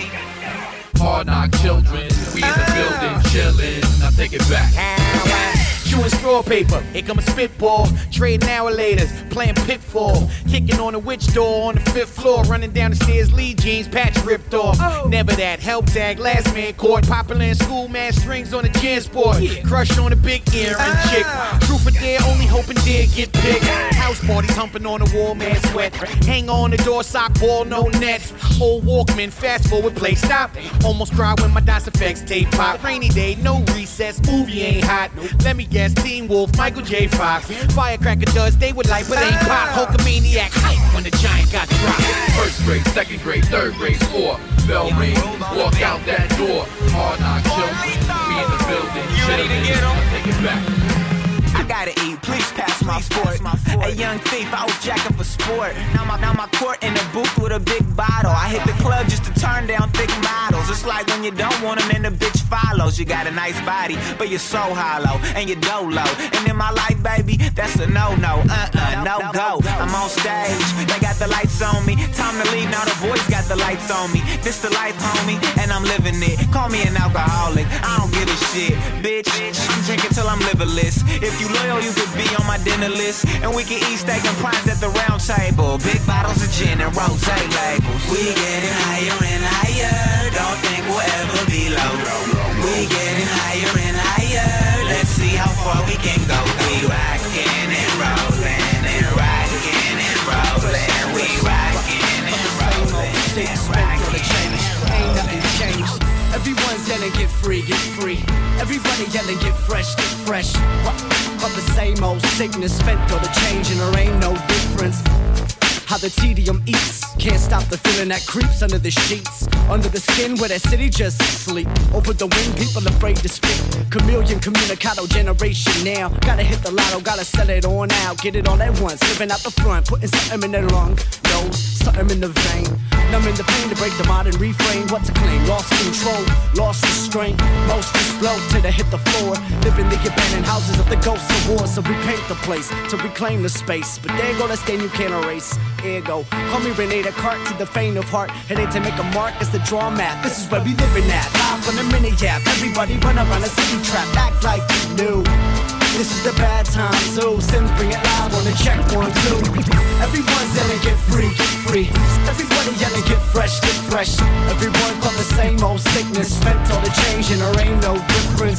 Hard knock children, we in the building chillin'. Now take it back. Chewing straw paper, here come a spitball. Trading hour-laters, playing pitfall. Kicking on the witch door on the fifth floor. Running down the stairs, Lee jeans, patch ripped off. Oh. Never that, help tag, last man caught. Popular in school, man strings on the jam sport. Yeah. Crush on a big ear and chick. Truth or dare, only hoping dare get picked. House parties humping on the wall, man sweat. Hang on the door, sock ball, no nets. Old Walkman, fast forward, play stop. Almost cry when my DOS effects tape pop. Rainy day, no recess, movie ain't hot. Let me guess, Teen Wolf, Michael J. Fox. Firecracker does, they would like, but ain't pop. Hulkamaniac hype when the giant got dropped. First grade, second grade, third grade, four. Bell rings, walk out that door. Hard knock children, we in the building. You ready to get them? Take it back. I gotta eat, please pass my sport. A young thief, I was jacking for sport. Now my, now my court in the booth with a big bottle. I hit the club just to turn down thick models. It's like when you don't want them, then the bitch follows. You got a nice body, but you're so hollow, and you're dolo. And in my life, baby, that's a no-no. Uh-uh, no-go. I'm on stage, they got the lights on me. Time to leave, now the boys got the lights on me. This the life, homie, and I'm living it. Call me an alcoholic, I don't give a shit. Bitch, I'm drinking till I'm liverless. If you loyal, you could be on my dinner list. And we can eat steak and pies at the round table. Big bottles of gin and rosé labels. We getting higher and higher. Don't think we'll ever be low. We getting higher and higher. Let's see how far we can go. We rockin' and rollin' and rockin' and rollin'. We rockin' and rollin' and rockin'. yelling, get fresh, get fresh. But the same old sickness, spent all the change and there ain't no difference. How the tedium eats, can't stop the feeling that creeps under the sheets, under the skin where that city just sleep. Over the wing, people afraid to speak. Chameleon, communicado generation now. Gotta hit the lotto, gotta sell it on out. Get it all at once, living out the front, putting something in their lung, nose, something in the vein. Numbing the pain to break the modern refrain. What to claim? Lost control, lost restraint. Most just float till they hit the floor. Living the abandoned houses of the ghosts of war. So we paint the place to reclaim the space. But there go that stain you can't erase. Here go. Call me Rene Descartes to the faint of heart. Heading to make a mark is the draw map. This is where we living at. Live on the mini yap. Everybody run around a city trap. Act like you knew. This is the bad time, so Sims bring it live on the check one, two. Everyone's yelling, get free, get free. Everybody yelling, get fresh, get fresh. Everyone got the same old sickness. Spent all the change and there ain't no difference.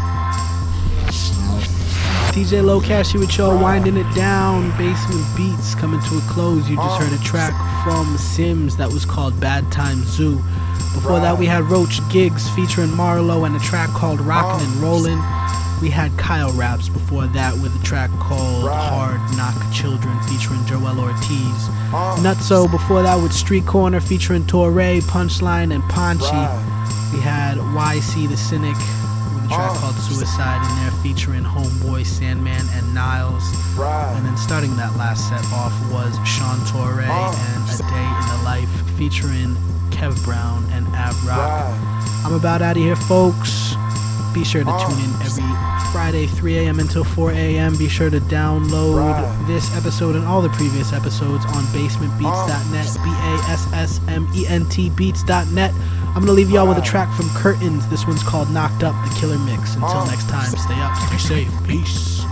D J Low Cashy with y'all winding it down. Basement Beats coming to a close. You just heard a track from Sims that was called Bad Time Zoo. Before that we had Roach Giggs featuring Marlo and a track called Rockin' and Rollin'. We had Kyle Raps before that with a track called Hard Knock Children featuring Joel Ortiz. Nutso before that with Street Corner featuring Torre, Punchline, and Ponchi. We had Y C the Cynic with a track called Suicide in there featuring Homeboy, Sandman, and Niles. And then starting that last set off was Sean Torre and A Day in the Life featuring Kev Brown and Ab Rock. I'm about out of here, folks. Be sure to tune in every Friday, three a.m. until four a.m. Be sure to download this episode and all the previous episodes on basement beats dot net, B A S S M E N T beats dot net. I'm going to leave y'all with a track from Curtains. This one's called Knocked Up, the Killer Mix. Until next time, stay up, stay safe. Peace.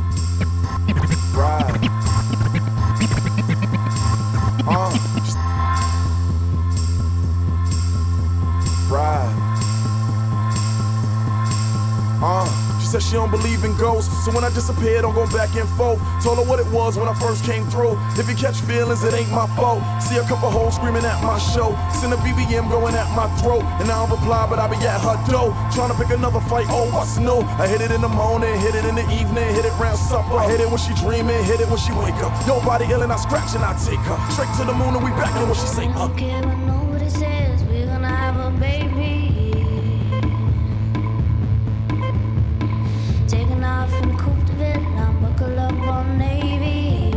Right. Uh, she said she don't believe in ghosts, so when I disappeared, I'm going back and forth. Told her what it was when I first came through. If you catch feelings, it ain't my fault. See a couple hoes screaming at my show. Send a B B M going at my throat, and I don't reply, but I be at her door. Trying to pick another fight, oh, what's new? I hit it in the morning, hit it in the evening, hit it round supper. Hit it when she dreaming, hit it when she wake up. Your body ill and I scratch and I take her straight to the moon and we back in when she say, uh. Okay, I know what it says, we're gonna have a baby. Taking off in the coupe de ville, I'm buckle up on Navy.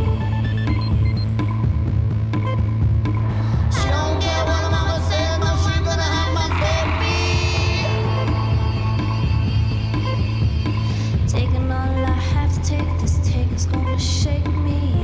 She don't care what mama says, no, she gonna have my baby. Taking all I have to take, this take is gonna shake me.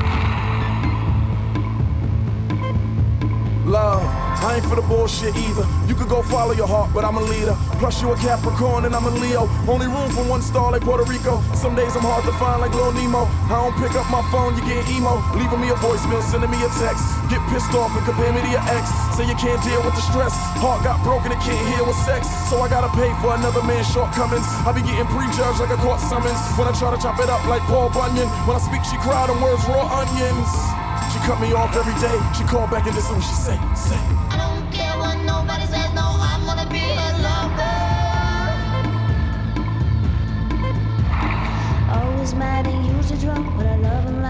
Love, I ain't for the bullshit either. You could go follow your heart, but I'm a leader. Plus you a Capricorn and I'm a Leo. Only room for one star like Puerto Rico. Some days I'm hard to find like Lil Nemo. I don't pick up my phone, you get emo. Leaving me a voicemail, sending me a text. Get pissed off and compare me to your ex. Say you can't deal with the stress. Heart got broken, it can't heal with sex. So I gotta pay for another man's shortcomings. I be getting prejudged like a court summons. When I try to chop it up like Paul Bunyan. When I speak, she cry, them words raw onions. She cut me off every day. She called back and this is what she say, say. I don't care what nobody says, no, I'm gonna be his lover. Always mad and usually drunk, but I love him